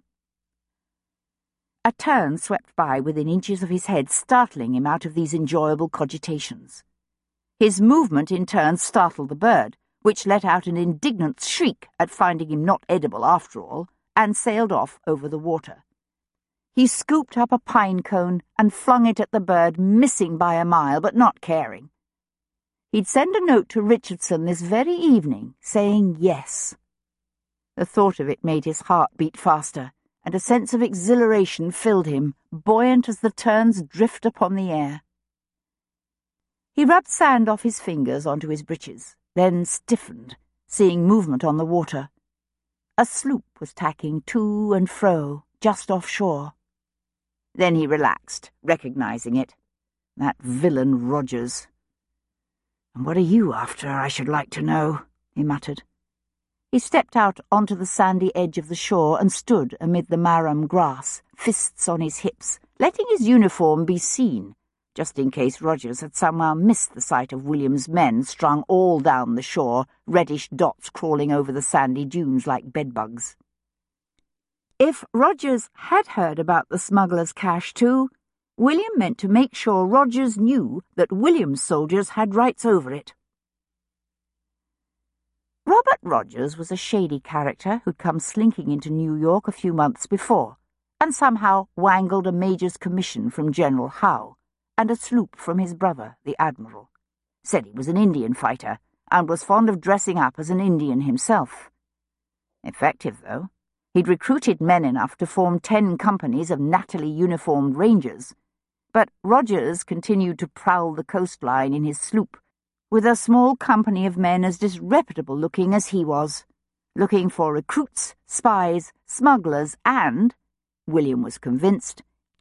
Speaker 1: A tern swept by within inches of his head, startling him out of these enjoyable cogitations. His movement in turn startled the bird, which let out an indignant shriek at finding him not edible after all, and sailed off over the water. He scooped up a pine cone and flung it at the bird, missing by a mile, but not caring. He'd send a note to Richardson this very evening, saying yes. The thought of it made his heart beat faster, and a sense of exhilaration filled him, buoyant as the tern's drift upon the air. He rubbed sand off his fingers onto his breeches, then stiffened, seeing movement on the water. A sloop was tacking to and fro, just offshore. Then he relaxed, recognizing it. That villain Rogers. "And what are you after, I should like to know?" he muttered. He stepped out onto the sandy edge of the shore and stood amid the marram grass, fists on his hips, letting his uniform be seen, just in case Rogers had somehow missed the sight of William's men strung all down the shore, reddish dots crawling over the sandy dunes like bedbugs. If Rogers had heard about the smuggler's cache too, William meant to make sure Rogers knew that William's soldiers had rights over it. Robert Rogers was a shady character who'd come slinking into New York a few months before, and somehow wangled a major's commission from General Howe, and a sloop from his brother, the Admiral. Said he was an Indian fighter, and was fond of dressing up as an Indian himself. Effective, though. He'd recruited men enough to form 10 companies of nattily uniformed rangers, but Rogers continued to prowl the coastline in his sloop, with a small company of men as disreputable-looking as he was, looking for recruits, spies, smugglers, and, William was convinced,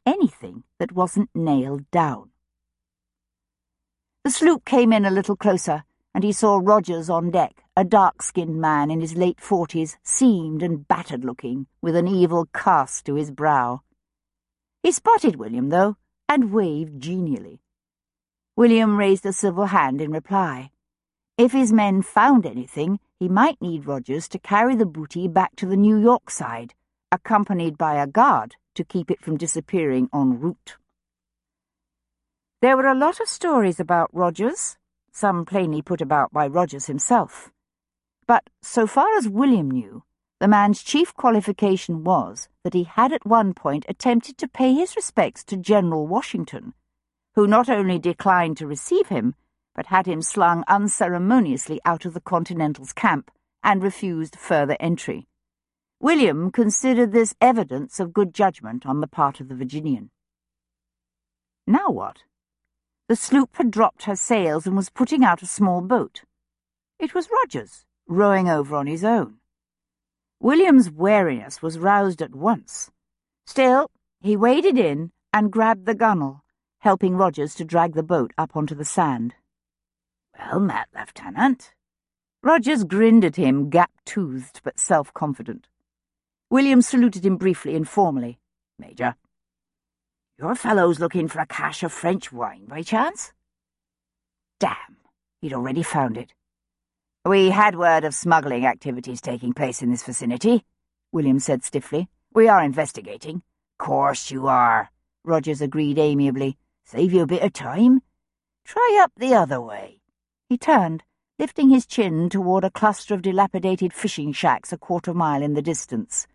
Speaker 1: anything that wasn't nailed down. The sloop came in a little closer, and he saw Rogers on deck, a dark-skinned man in his late 40s, seamed and battered-looking, with an evil cast to his brow. He spotted William, though, and waved genially. William raised a civil hand in reply. If his men found anything, he might need Rogers to carry the booty back to the New York side, accompanied by a guard to keep it from disappearing en route. There were a lot of stories about Rogers, some plainly put about by Rogers himself. But so far as William knew, the man's chief qualification was that he had at one point attempted to pay his respects to General Washington, who not only declined to receive him, but had him slung unceremoniously out of the Continental's camp and refused further entry. William considered this evidence of good judgment on the part of the Virginian. Now what? The sloop had dropped her sails and was putting out a small boat. It was Rogers, rowing over on his own. William's wariness was roused at once. Still, he waded in and grabbed the gunwale, helping Rogers to drag the boat up onto the sand. "Well met, Lieutenant." Rogers grinned at him, gap-toothed but self-confident. William saluted him briefly and formally. "Major, your fellows looking for a cache of French wine, by chance?" Damn, he'd already found it. "We had word of smuggling activities taking place in this vicinity," William said stiffly. "We are investigating." "Course you are," Rogers agreed amiably. "Save you a bit of time. Try up the other way." He turned, lifting his chin toward a cluster of dilapidated fishing shacks a quarter-mile in the distance.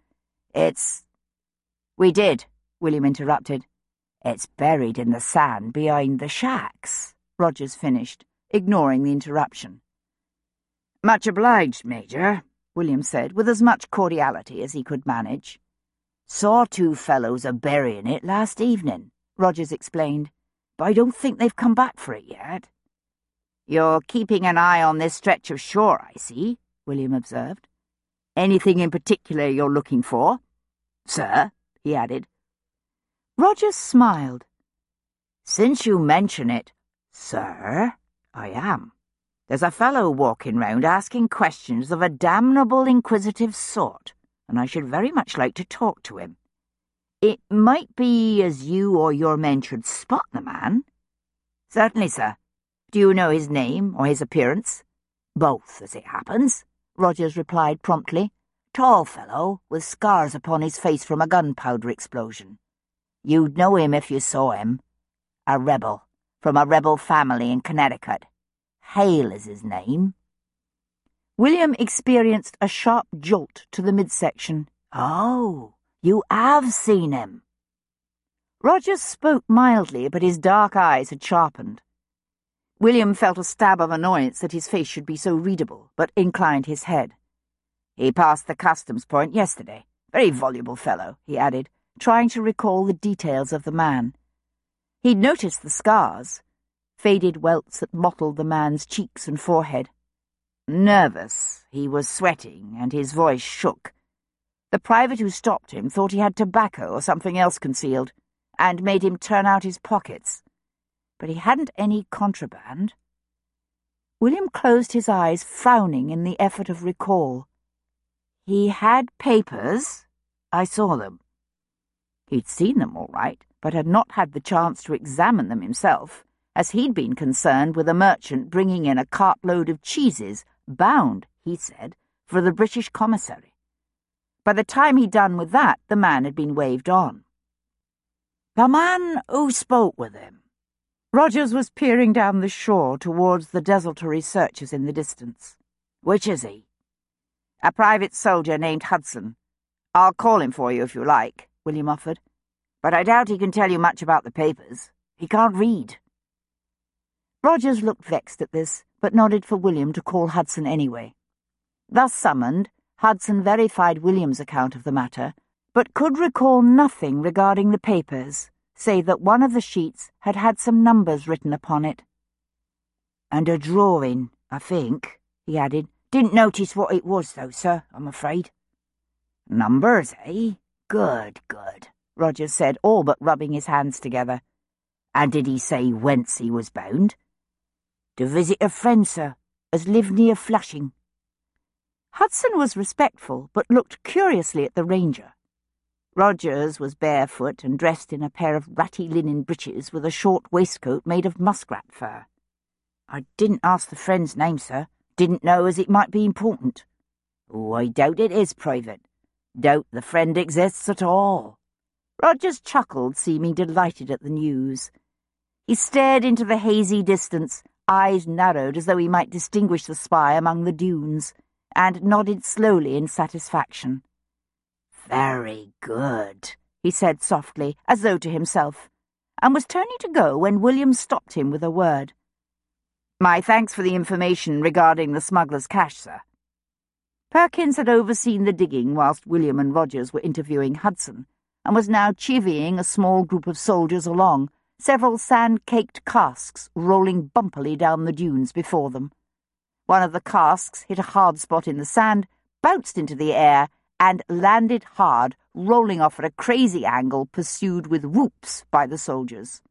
Speaker 1: "We did," William interrupted. "It's buried in the sand behind the shacks," Rogers finished, ignoring the interruption. "Much obliged, Major," William said, with as much cordiality as he could manage. "Saw two fellows a-burying it last evening," Rogers explained, "but I don't think they've come back for it yet." "You're keeping an eye on this stretch of shore, I see," William observed. "Anything in particular you're looking for?" "Sir," he added. Rogers smiled. "Since you mention it, sir, I am. There's a fellow walking round asking questions of a damnable inquisitive sort, and I should very much like to talk to him. It might be as you or your men should spot the man." "Certainly, sir. Do you know his name or his appearance?" "Both, as it happens," Rogers replied promptly. "Tall fellow, with scars upon his face from a gunpowder explosion. You'd know him if you saw him. A rebel, from a rebel family in Connecticut. Hale is his name." William experienced a sharp jolt to the midsection. "Oh, you have seen him." Rogers spoke mildly, but his dark eyes had sharpened. William felt a stab of annoyance that his face should be so readable, but inclined his head. "He passed the customs point yesterday. Very voluble fellow," he added, trying to recall the details of the man. He'd noticed the scars, faded welts that mottled the man's cheeks and forehead. Nervous, he was sweating, and his voice shook. The private who stopped him thought he had tobacco or something else concealed, and made him turn out his pockets. But he hadn't any contraband. William closed his eyes, frowning in the effort of recall. "He had papers. I saw them." He'd seen them all right, but had not had the chance to examine them himself, as he'd been concerned with a merchant bringing in a cartload of cheeses, bound, he said, for the British commissary. By the time he'd done with that, the man had been waved on. "The man who spoke with him." Rogers was peering down the shore towards the desultory searchers in the distance. "Which is he?" "A private soldier named Hudson. I'll call him for you if you like," William offered. "But I doubt he can tell you much about the papers. He can't read." Rogers looked vexed at this, but nodded for William to call Hudson anyway. Thus summoned, Hudson verified William's account of the matter, but could recall nothing regarding the papers, save that one of the sheets had had some numbers written upon it. "And a drawing, I think," he added. "Didn't notice what it was, though, sir, I'm afraid." "Numbers, eh? Good, good," Rogers said, all but rubbing his hands together.
Speaker 2: And did he say whence he was bound?
Speaker 1: To visit a friend, sir, as lived near Flushing. Hudson was respectful, but looked curiously at the ranger. Rogers was barefoot and dressed in a pair of ratty linen breeches with a short waistcoat made of muskrat fur. I didn't ask the friend's name, sir. Didn't know as it might be important.
Speaker 2: Oh, I doubt it is private. Doubt the friend exists at all.
Speaker 1: Rogers chuckled, seeming delighted at the news. He stared into the hazy distance, eyes narrowed as though he might distinguish the spy among the dunes, and nodded slowly in satisfaction.
Speaker 2: Very good,
Speaker 1: he said softly, as though to himself, and was turning to go when William stopped him with a word. My thanks for the information regarding the smuggler's cache, sir. Perkins had overseen the digging whilst William and Rogers were interviewing Hudson, and was now chivying a small group of soldiers along, several sand-caked casks rolling bumpily down the dunes before them. One of the casks hit a hard spot in the sand, bounced into the air, and landed hard, rolling off at a crazy angle, pursued with whoops by the soldiers.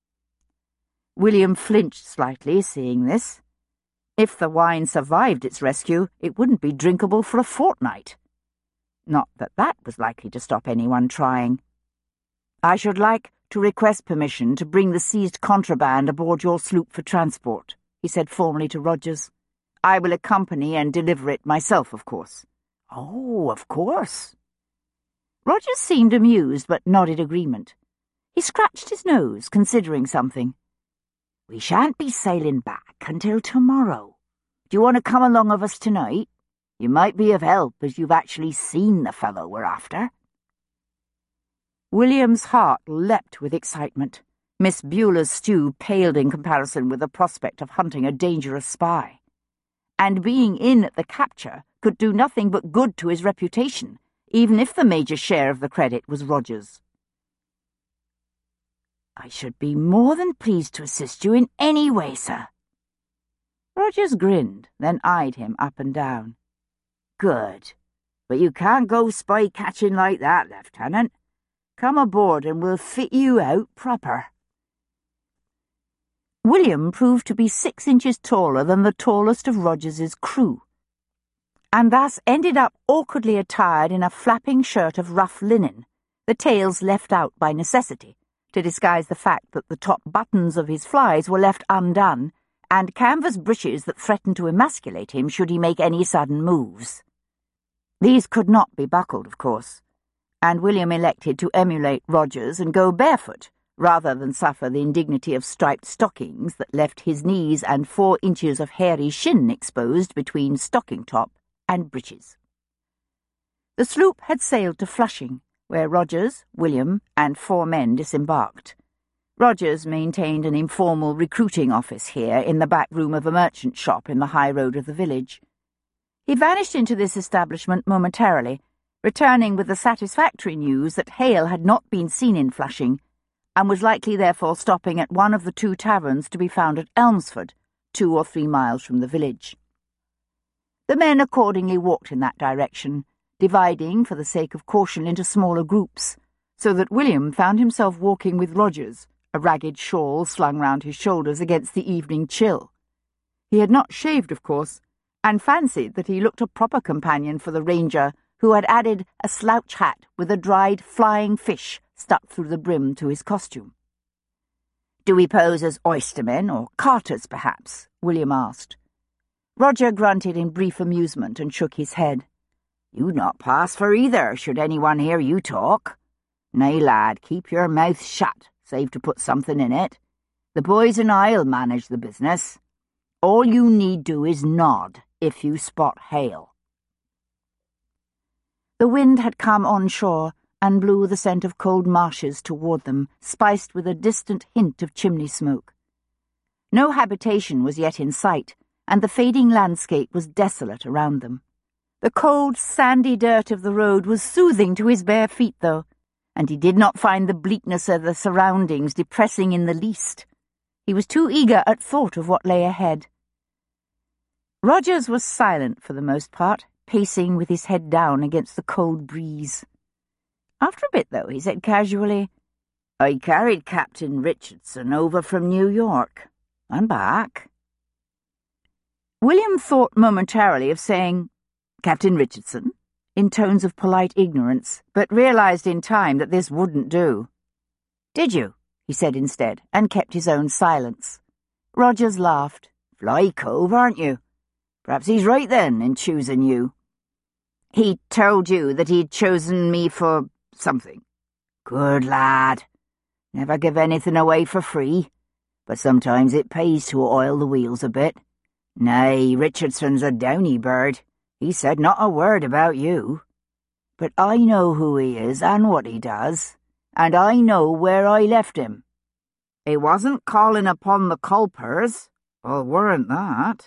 Speaker 1: William flinched slightly, seeing this. If the wine survived its rescue, it wouldn't be drinkable for a fortnight. Not that that was likely to stop anyone trying. I should like to request permission to bring the seized contraband aboard your sloop for transport, he said formally to Rogers. I will accompany and deliver it myself, of course.
Speaker 2: Oh, of course.
Speaker 1: Rogers seemed amused, but nodded agreement. He scratched his nose, considering something.
Speaker 2: We shan't be sailing back until tomorrow. Do you want to come along of us tonight? You might be of help, as you've actually seen the fellow we're after.
Speaker 1: William's heart leapt with excitement. Miss Beulah's stew paled in comparison with the prospect of hunting a dangerous spy. And being in at the capture could do nothing but good to his reputation, even if the major share of the credit was Rogers.
Speaker 2: I should be more than pleased to assist you in any way, sir.
Speaker 1: Rogers grinned, then eyed him up and down.
Speaker 2: Good. But you can't go spy-catching like that, Lieutenant. Come aboard and we'll fit you out proper.
Speaker 1: William proved to be 6 inches taller than the tallest of Rogers's crew, and thus ended up awkwardly attired in a flapping shirt of rough linen, the tails left out by necessity, to disguise the fact that the top buttons of his flies were left undone, and canvas breeches that threatened to emasculate him should he make any sudden moves. These could not be buckled, of course, and William elected to emulate Rogers and go barefoot, rather than suffer the indignity of striped stockings that left his knees and 4 inches of hairy shin exposed between stocking top and breeches. The sloop had sailed to Flushing, where Rogers, William, and 4 men disembarked. Rogers maintained an informal recruiting office here in the back room of a merchant shop in the high road of the village. He vanished into this establishment momentarily, returning with the satisfactory news that Hale had not been seen in Flushing, and was likely therefore stopping at one of the 2 taverns to be found at Elmsford, 2 or 3 miles from the village. The men accordingly walked in that direction, dividing for the sake of caution into smaller groups, so that William found himself walking with Rogers, a ragged shawl slung round his shoulders against the evening chill. He had not shaved, of course, and fancied that he looked a proper companion for the ranger, who had added a slouch hat with a dried flying fish stuck through the brim to his costume.
Speaker 2: "Do we pose as oystermen or carters, perhaps?" William asked.
Speaker 1: Roger grunted in brief amusement and shook his head.
Speaker 2: "You not pass for either, should anyone hear you talk. Nay, lad, keep your mouth shut, save to put something in it. The boys and I'll manage the business. All you need do is nod if you spot Hale."
Speaker 1: The wind had come on shore and blew the scent of cold marshes toward them, spiced with a distant hint of chimney smoke. No habitation was yet in sight, and the fading landscape was desolate around them. The cold, sandy dirt of the road was soothing to his bare feet, though, and he did not find the bleakness of the surroundings depressing in the least. He was too eager at thought of what lay ahead. Rogers was silent for the most part, pacing with his head down against the cold breeze. After a bit, though, he said casually, "I carried Captain Richardson over from New York, and back." William thought momentarily of saying, "Captain Richardson?" in tones of polite ignorance, but realized in time that this wouldn't do. "Did you?" he said instead, and kept his own silence. Rogers laughed. "Fly cove, aren't you? Perhaps he's right, then, in choosing you." "He told you that he'd chosen me for something." "Good lad. Never give anything away for free, but sometimes it pays to oil the wheels a bit. Nay, Richardson's a downy bird. He said not a word about you. But I know who he is and what he does, and I know where I left him. He wasn't calling upon the Culpers. I'll warrant that."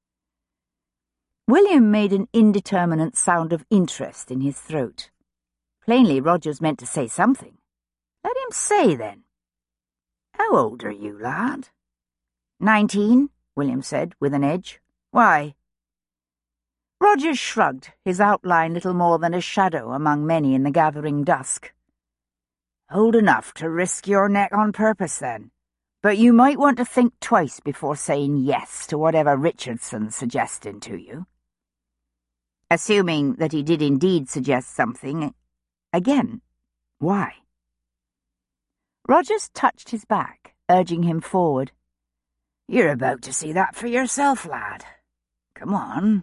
Speaker 1: William made an indeterminate sound of interest in his throat. Plainly, Rogers meant to say something. Let him say, then. "How old are you, lad?" 19, William said, with an edge. "Why?" Rogers shrugged, his outline little more than a shadow among many in the gathering dusk. "Old enough to risk your neck on purpose, then. But you might want to think twice before saying yes to whatever Richardson's suggesting to you." Assuming that he did indeed suggest something, again, why? Rogers touched his back, urging him forward. "You're about to see that for yourself, lad. Come on."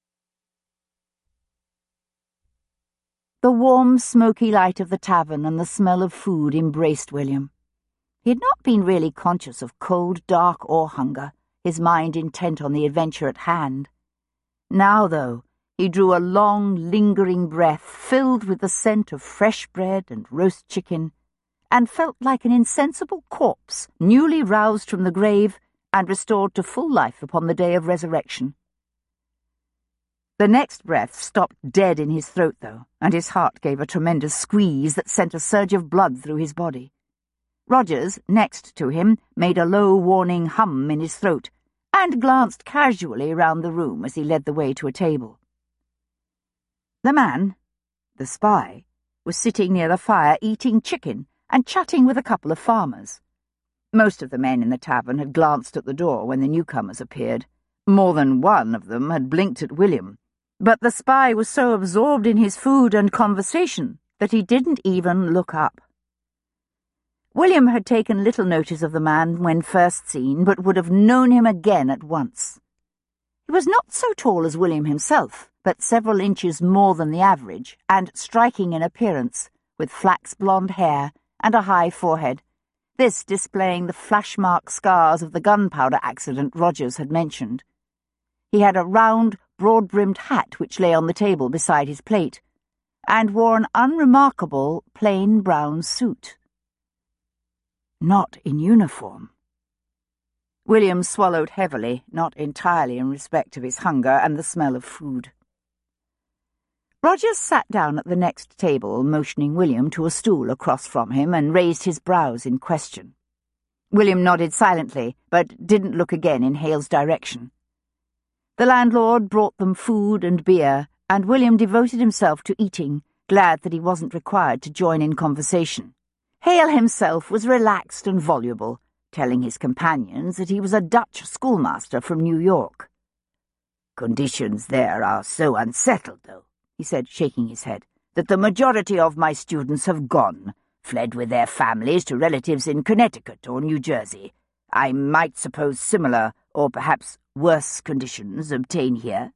Speaker 1: The warm, smoky light of the tavern and the smell of food embraced William. He had not been really conscious of cold, dark, or hunger, his mind intent on the adventure at hand. Now, though, he drew a long, lingering breath filled with the scent of fresh bread and roast chicken, and felt like an insensible corpse newly roused from the grave and restored to full life upon the day of resurrection. The next breath stopped dead in his throat, though, and his heart gave a tremendous squeeze that sent a surge of blood through his body. Rogers, next to him, made a low, warning hum in his throat, and glanced casually round the room as he led the way to a table. The man, the spy, was sitting near the fire eating chicken and chatting with a couple of farmers. Most of the men in the tavern had glanced at the door when the newcomers appeared. More than one of them had blinked at William, but the spy was so absorbed in his food and conversation that he didn't even look up. William had taken little notice of the man when first seen, but would have known him again at once. He was not so tall as William himself, but several inches more than the average, and striking in appearance, with flax blonde hair and a high forehead, this displaying the flash-mark scars of the gunpowder accident Rogers had mentioned. He had a round, broad-brimmed hat which lay on the table beside his plate, and wore an unremarkable, plain brown suit. Not in uniform. William swallowed heavily, not entirely in respect of his hunger and the smell of food. Rogers sat down at the next table, motioning William to a stool across from him, and raised his brows in question. William nodded silently, but didn't look again in Hale's direction. The landlord brought them food and beer, and William devoted himself to eating, glad that he wasn't required to join in conversation. Hale himself was relaxed and voluble, telling his companions that he was a Dutch schoolmaster from New York. "Conditions there are so unsettled, though," he said, shaking his head, "that the majority of my students have gone, fled with their families to relatives in Connecticut or New Jersey. I might suppose similar, or perhaps worse conditions obtain here."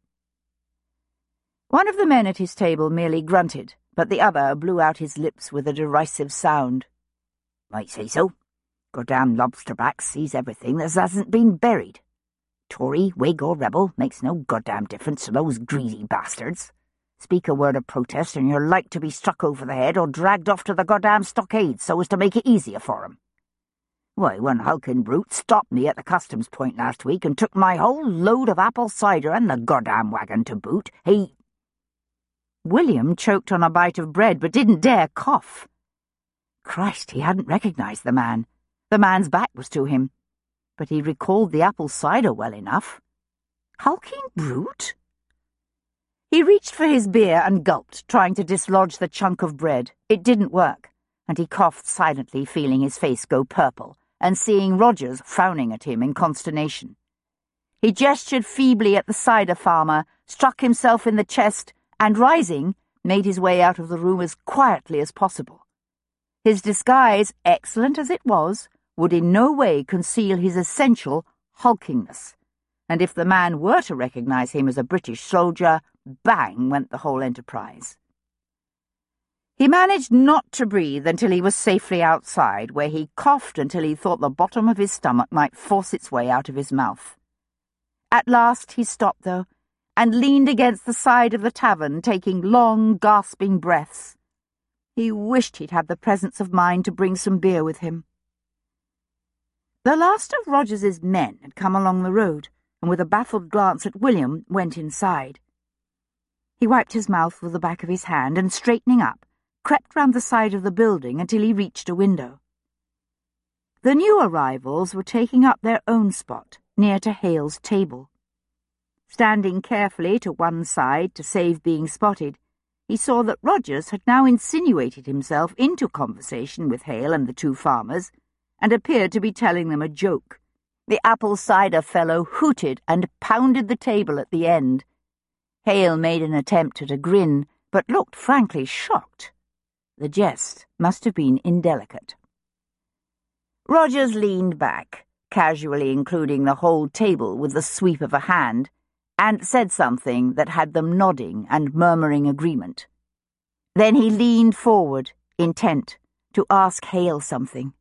Speaker 1: One of the men at his table merely grunted, but the other blew out his lips with a derisive sound. "Might say so. Goddamn lobsterback sees everything that hasn't been buried. Tory, Whig, or rebel makes no goddamn difference to those greedy bastards. Speak a word of protest and you're like to be struck over the head or dragged off to the goddamn stockade so as to make it easier for 'em. Why, one hulking brute stopped me at the customs point last week and took my whole load of apple cider and the goddamn wagon to boot. He—" William choked on a bite of bread but didn't dare cough. Christ, he hadn't recognized the man. The man's back was to him. But he recalled the apple cider well enough. Hulking brute? He reached for his beer and gulped, trying to dislodge the chunk of bread. It didn't work, and he coughed silently, feeling his face go purple, and seeing Rogers frowning at him in consternation. He gestured feebly at the cider farmer, struck himself in the chest, and, rising, made his way out of the room as quietly as possible. His disguise, excellent as it was, would in no way conceal his essential hulkingness, and if the man were to recognize him as a British soldier, bang went the whole enterprise. He managed not to breathe until he was safely outside, where he coughed until he thought the bottom of his stomach might force its way out of his mouth. At last he stopped, though, and leaned against the side of the tavern, taking long, gasping breaths. He wished he'd had the presence of mind to bring some beer with him. The last of Rogers's men had come along the road, and with a baffled glance at William, went inside. He wiped his mouth with the back of his hand, and straightening up, crept round the side of the building until he reached a window. The new arrivals were taking up their own spot, near to Hale's table. Standing carefully to one side to save being spotted, he saw that Rogers had now insinuated himself into conversation with Hale and the two farmers, and appeared to be telling them a joke. The apple cider fellow hooted and pounded the table at the end. Hale made an attempt at a grin, but looked frankly shocked. The jest must have been indelicate. Rogers leaned back, casually including the whole table with the sweep of a hand, and said something that had them nodding and murmuring agreement. Then he leaned forward, intent, to ask Hale something.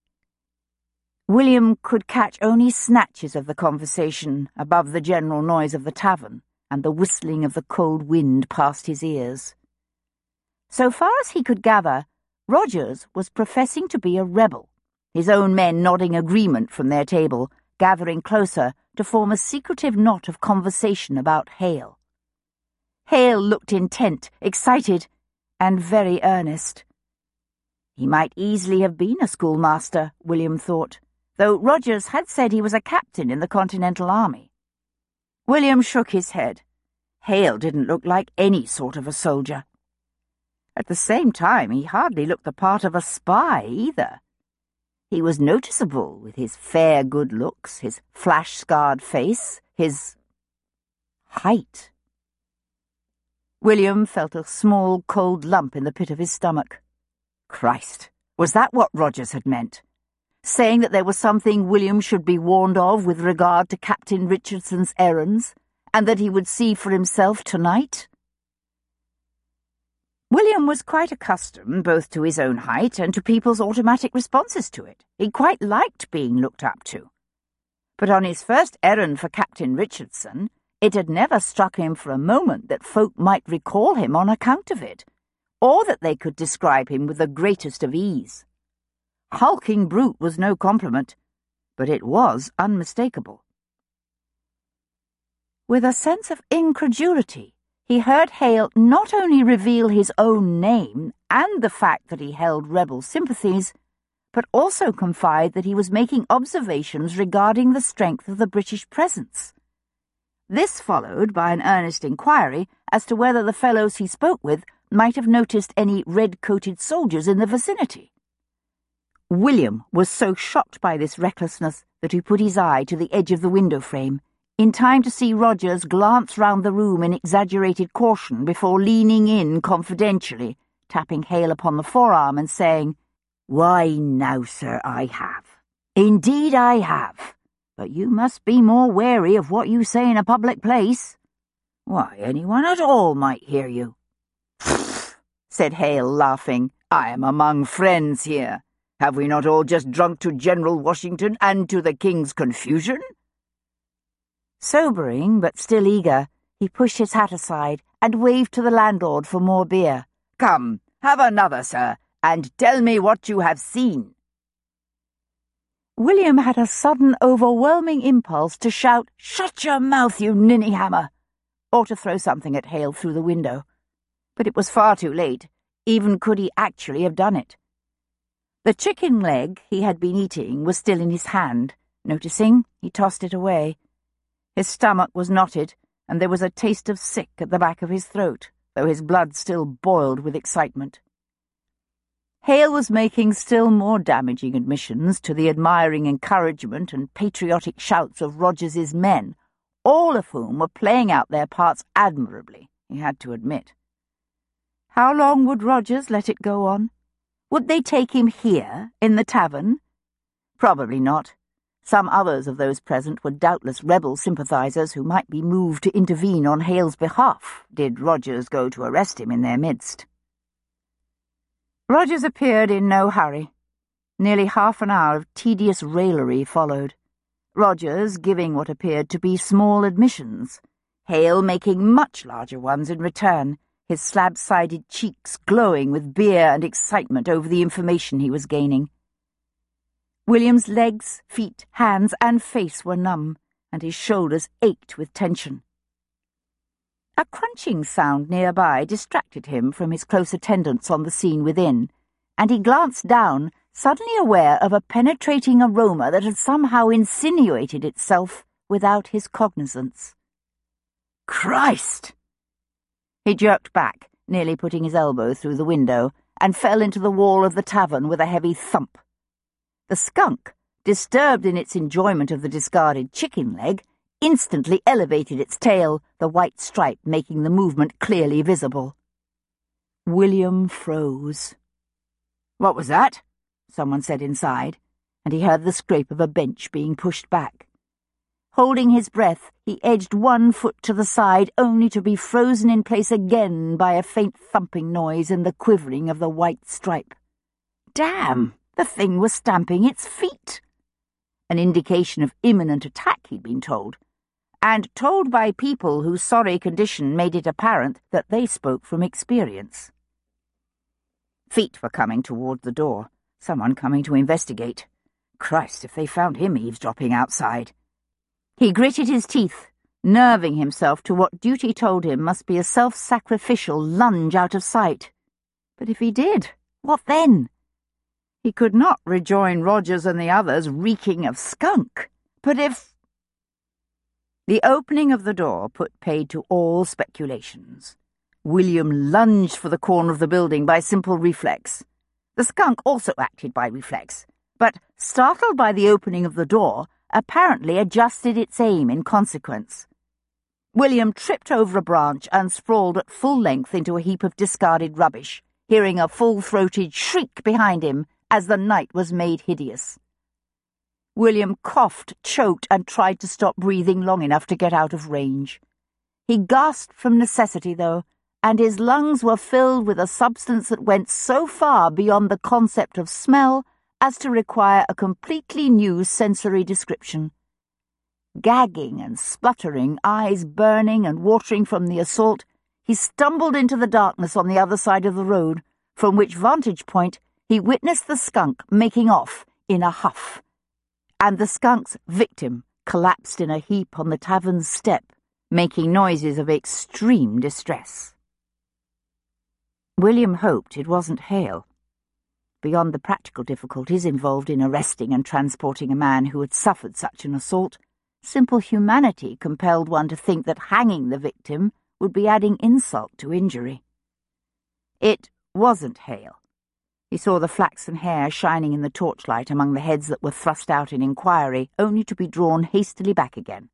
Speaker 1: William could catch only snatches of the conversation above the general noise of the tavern and the whistling of the cold wind past his ears. So far as he could gather, Rogers was professing to be a rebel, his own men nodding agreement from their table, gathering closer to form a secretive knot of conversation about Hale. Hale looked intent, excited, and very earnest. He might easily have been a schoolmaster, William thought, though Rogers had said he was a captain in the Continental Army. William shook his head. Hale didn't look like any sort of a soldier. At the same time, he hardly looked the part of a spy either. He was noticeable with his fair good looks, his flash-scarred face, his height. William felt a small, cold lump in the pit of his stomach. Christ, was that what Rogers had meant? Saying that there was something William should be warned of with regard to Captain Richardson's errands, and that he would see for himself tonight? William was quite accustomed both to his own height and to people's automatic responses to it. He quite liked being looked up to. But on his first errand for Captain Richardson, it had never struck him for a moment that folk might recall him on account of it, or that they could describe him with the greatest of ease. Hulking brute was no compliment, but it was unmistakable. With a sense of incredulity, he heard Hale not only reveal his own name and the fact that he held rebel sympathies, but also confide that he was making observations regarding the strength of the British presence. This followed by an earnest inquiry as to whether the fellows he spoke with might have noticed any red-coated soldiers in the vicinity. William was so shocked by this recklessness that he put his eye to the edge of the window frame, in time to see Rogers glance round the room in exaggerated caution before leaning in confidentially, tapping Hale upon the forearm and saying, "Why, now, sir, I have. Indeed I have. But you must be more wary of what you say in a public place. Why, anyone at all might hear you." said Hale, laughing. "I am among friends here. Have we not all just drunk to General Washington and to the King's confusion?" Sobering, but still eager, he pushed his hat aside and waved to the landlord for more beer. "Come, have another, sir, and tell me what you have seen." William had a sudden, overwhelming impulse to shout, "Shut your mouth, you ninny-hammer!" or to throw something at Hale through the window. But it was far too late, even could he actually have done it. The chicken leg he had been eating was still in his hand. Noticing, he tossed it away. His stomach was knotted, and there was a taste of sick at the back of his throat, though his blood still boiled with excitement. Hale was making still more damaging admissions to the admiring encouragement and patriotic shouts of Rogers's men, all of whom were playing out their parts admirably, he had to admit. How long would Rogers let it go on? Would they take him here, in the tavern? Probably not. Some others of those present were doubtless rebel sympathizers who might be moved to intervene on Hale's behalf, did Rogers go to arrest him in their midst. Rogers appeared in no hurry. Nearly half an hour of tedious raillery followed, Rogers giving what appeared to be small admissions, Hale making much larger ones in return, his slab-sided cheeks glowing with beer and excitement over the information he was gaining. William's legs, feet, hands, and face were numb, and his shoulders ached with tension. A crunching sound nearby distracted him from his close attendance on the scene within, and he glanced down, suddenly aware of a penetrating aroma that had somehow insinuated itself without his cognizance. Christ! He jerked back, nearly putting his elbow through the window, and fell into the wall of the tavern with a heavy thump. The skunk, disturbed in its enjoyment of the discarded chicken leg, instantly elevated its tail, the white stripe making the movement clearly visible. William froze. "What was that?" someone said inside, and he heard the scrape of a bench being pushed back. Holding his breath, he edged 1 foot to the side, only to be frozen in place again by a faint thumping noise and the quivering of the white stripe. Damn! The thing was stamping its feet. An indication of imminent attack, he'd been told, and told by people whose sorry condition made it apparent that they spoke from experience. Feet were coming toward the door, someone coming to investigate. Christ, if they found him eavesdropping outside. He gritted his teeth, nerving himself to what duty told him must be a self-sacrificial lunge out of sight. But if he did, what then? He could not rejoin Rogers and the others reeking of skunk. But if... The opening of the door put paid to all speculations. William lunged for the corner of the building by simple reflex. The skunk also acted by reflex, but, startled by the opening of the door, apparently adjusted its aim in consequence. William tripped over a branch and sprawled at full length into a heap of discarded rubbish, hearing a full-throated shriek behind him as the night was made hideous. William coughed, choked, and tried to stop breathing long enough to get out of range. He gasped from necessity, though, and his lungs were filled with a substance that went so far beyond the concept of smell as to require a completely new sensory description. Gagging and spluttering, eyes burning and watering from the assault, he stumbled into the darkness on the other side of the road, from which vantage point he witnessed the skunk making off in a huff, and the skunk's victim collapsed in a heap on the tavern's step, making noises of extreme distress. William hoped it wasn't Hale. Beyond the practical difficulties involved in arresting and transporting a man who had suffered such an assault, simple humanity compelled one to think that hanging the victim would be adding insult to injury. It wasn't Hale. He saw the flaxen hair shining in the torchlight among the heads that were thrust out in inquiry, only to be drawn hastily back again.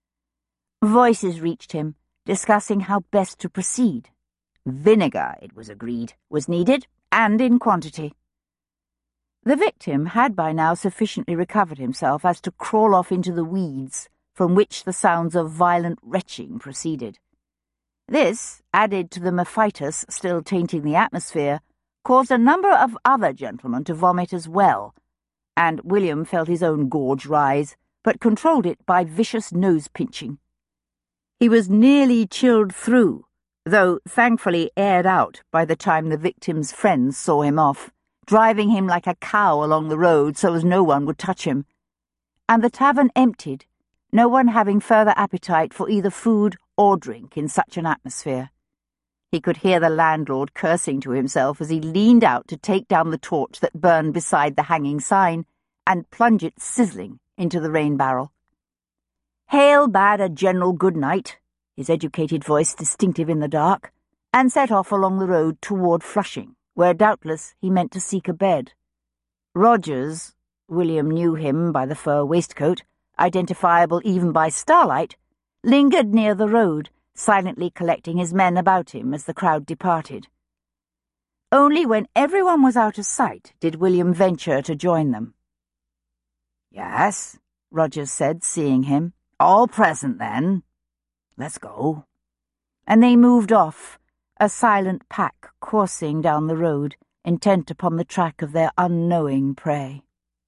Speaker 1: Voices reached him, discussing how best to proceed. Vinegar, it was agreed, was needed, and in quantity. The victim had by now sufficiently recovered himself as to crawl off into the weeds, from which the sounds of violent retching proceeded. This, added to the mephitis still tainting the atmosphere, caused a number of other gentlemen to vomit as well, and William felt his own gorge rise, but controlled it by vicious nose-pinching. He was nearly chilled through, though thankfully aired out by the time the victim's friends saw him off, driving him like a cow along the road so as no one would touch him, and the tavern emptied, no one having further appetite for either food or drink in such an atmosphere. He could hear the landlord cursing to himself as he leaned out to take down the torch that burned beside the hanging sign and plunge it sizzling into the rain barrel. "Hale bade a general good night," his educated voice distinctive in the dark, and set off along the road toward Flushing, where doubtless he meant to seek a bed. Rogers, William knew him by the fur waistcoat, identifiable even by starlight, lingered near the road, silently collecting his men about him as the crowd departed. Only when everyone was out of sight did William venture to join them. "Yes," Rogers said, seeing him. "All present, then. Let's go." And they moved off, a silent pack coursing down the road, intent upon the track of their unknowing prey.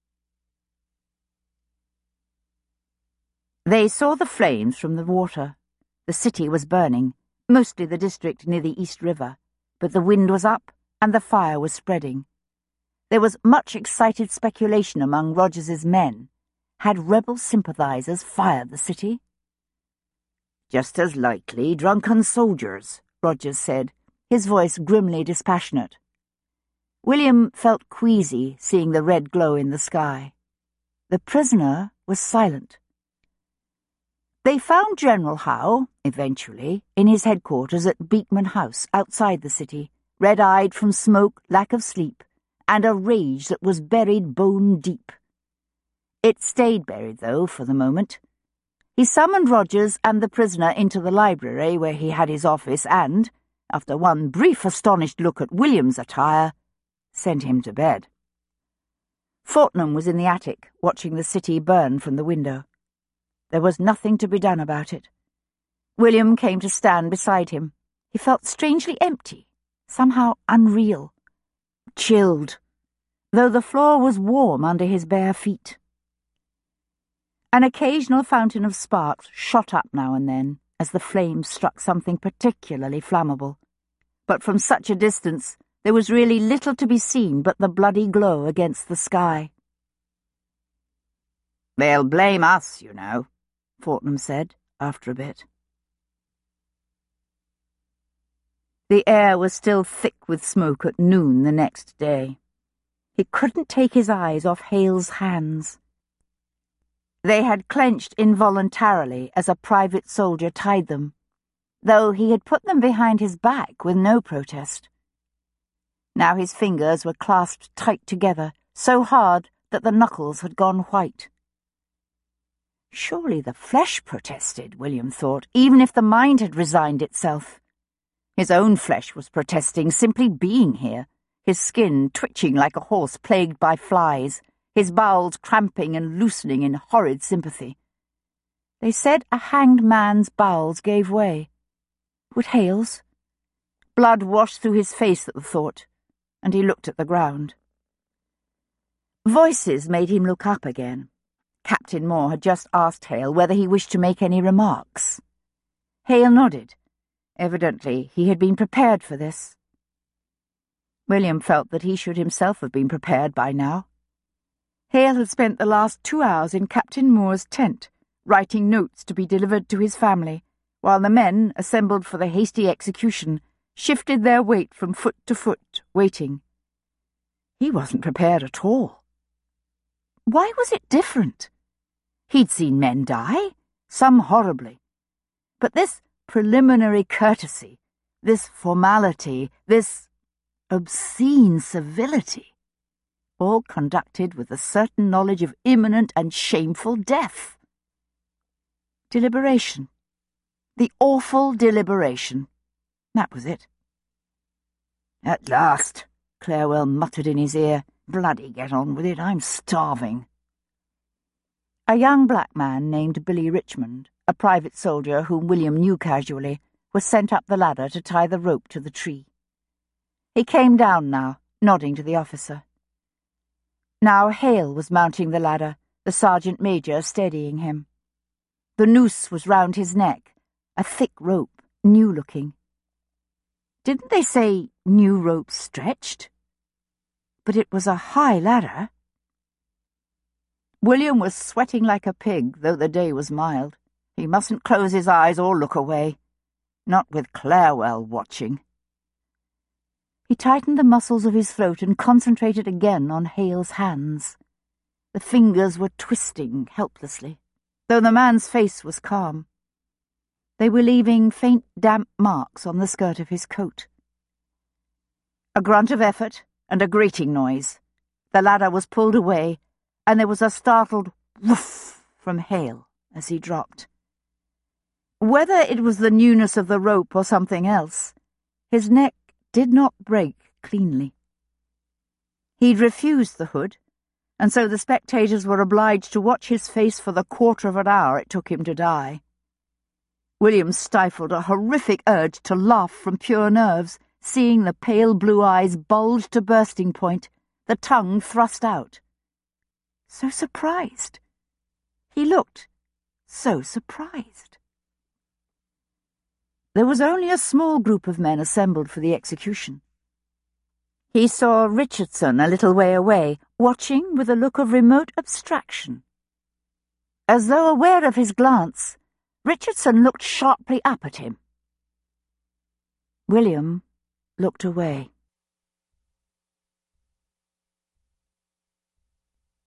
Speaker 1: They saw the flames from the water. The city was burning, mostly the district near the East River, but the wind was up and the fire was spreading. There was much excited speculation among Rogers's men. Had rebel sympathizers fired the city? "Just as likely drunken soldiers," Rogers said, his voice grimly dispassionate. William felt queasy seeing the red glow in the sky. The prisoner was silent. They found General Howe, eventually, in his headquarters at Beekman House outside the city, red-eyed from smoke, lack of sleep, and a rage that was buried bone-deep. It stayed buried, though, for the moment. He summoned Rogers and the prisoner into the library where he had his office and, after one brief astonished look at William's attire, sent him to bed. Fortnum was in the attic, watching the city burn from the window. There was nothing to be done about it. William came to stand beside him. He felt strangely empty, somehow unreal, chilled, though the floor was warm under his bare feet. An occasional fountain of sparks shot up now and then as the flames struck something particularly flammable. But from such a distance there was really little to be seen but the bloody glow against the sky. "They'll blame us, you know," Fortnum said, after a bit. The air was still thick with smoke at noon the next day. He couldn't take his eyes off Hale's hands. They had clenched involuntarily as a private soldier tied them, though he had put them behind his back with no protest. Now his fingers were clasped tight together, so hard that the knuckles had gone white. Surely the flesh protested, William thought, even if the mind had resigned itself. His own flesh was protesting simply being here, his skin twitching like a horse plagued by flies, his bowels cramping and loosening in horrid sympathy. They said a hanged man's bowels gave way. Would Hale's? Blood washed through his face at the thought, and he looked at the ground. Voices made him look up again. Captain Moore had just asked Hale whether he wished to make any remarks. Hale nodded. Evidently he had been prepared for this. William felt that he should himself have been prepared by now. Hale had spent the last 2 hours in Captain Moore's tent, writing notes to be delivered to his family, while the men, assembled for the hasty execution, shifted their weight from foot to foot, waiting. He wasn't prepared at all. Why was it different? He'd seen men die, some horribly. But this preliminary courtesy, this formality, this obscene civility, all conducted with a certain knowledge of imminent and shameful death. Deliberation. The awful deliberation. That was it. "At last," Clarewell muttered in his ear. "Bloody get on with it, I'm starving." A young black man named Billy Richmond, a private soldier whom William knew casually, was sent up the ladder to tie the rope to the tree. He came down now, nodding to the officer. Now Hale was mounting the ladder, the sergeant major steadying him. The noose was round his neck, a thick rope, new-looking. Didn't they say new rope stretched? But it was a high ladder. William was sweating like a pig, though the day was mild. He mustn't close his eyes or look away. Not with Clarewell watching. He tightened the muscles of his throat and concentrated again on Hale's hands. The fingers were twisting helplessly, though the man's face was calm. They were leaving faint damp marks on the skirt of his coat. A grunt of effort and a grating noise. The ladder was pulled away, and there was a startled woof from Hale as he dropped. Whether it was the newness of the rope or something else, his neck did not break cleanly. He'd refused the hood, and so the spectators were obliged to watch his face for the quarter of an hour it took him to die. William stifled a horrific urge to laugh from pure nerves, seeing the pale blue eyes bulge to bursting point, the tongue thrust out. So surprised. He looked so surprised. There was only a small group of men assembled for the execution. He saw Richardson a little way away, watching with a look of remote abstraction. As though aware of his glance, Richardson looked sharply up at him. William looked away.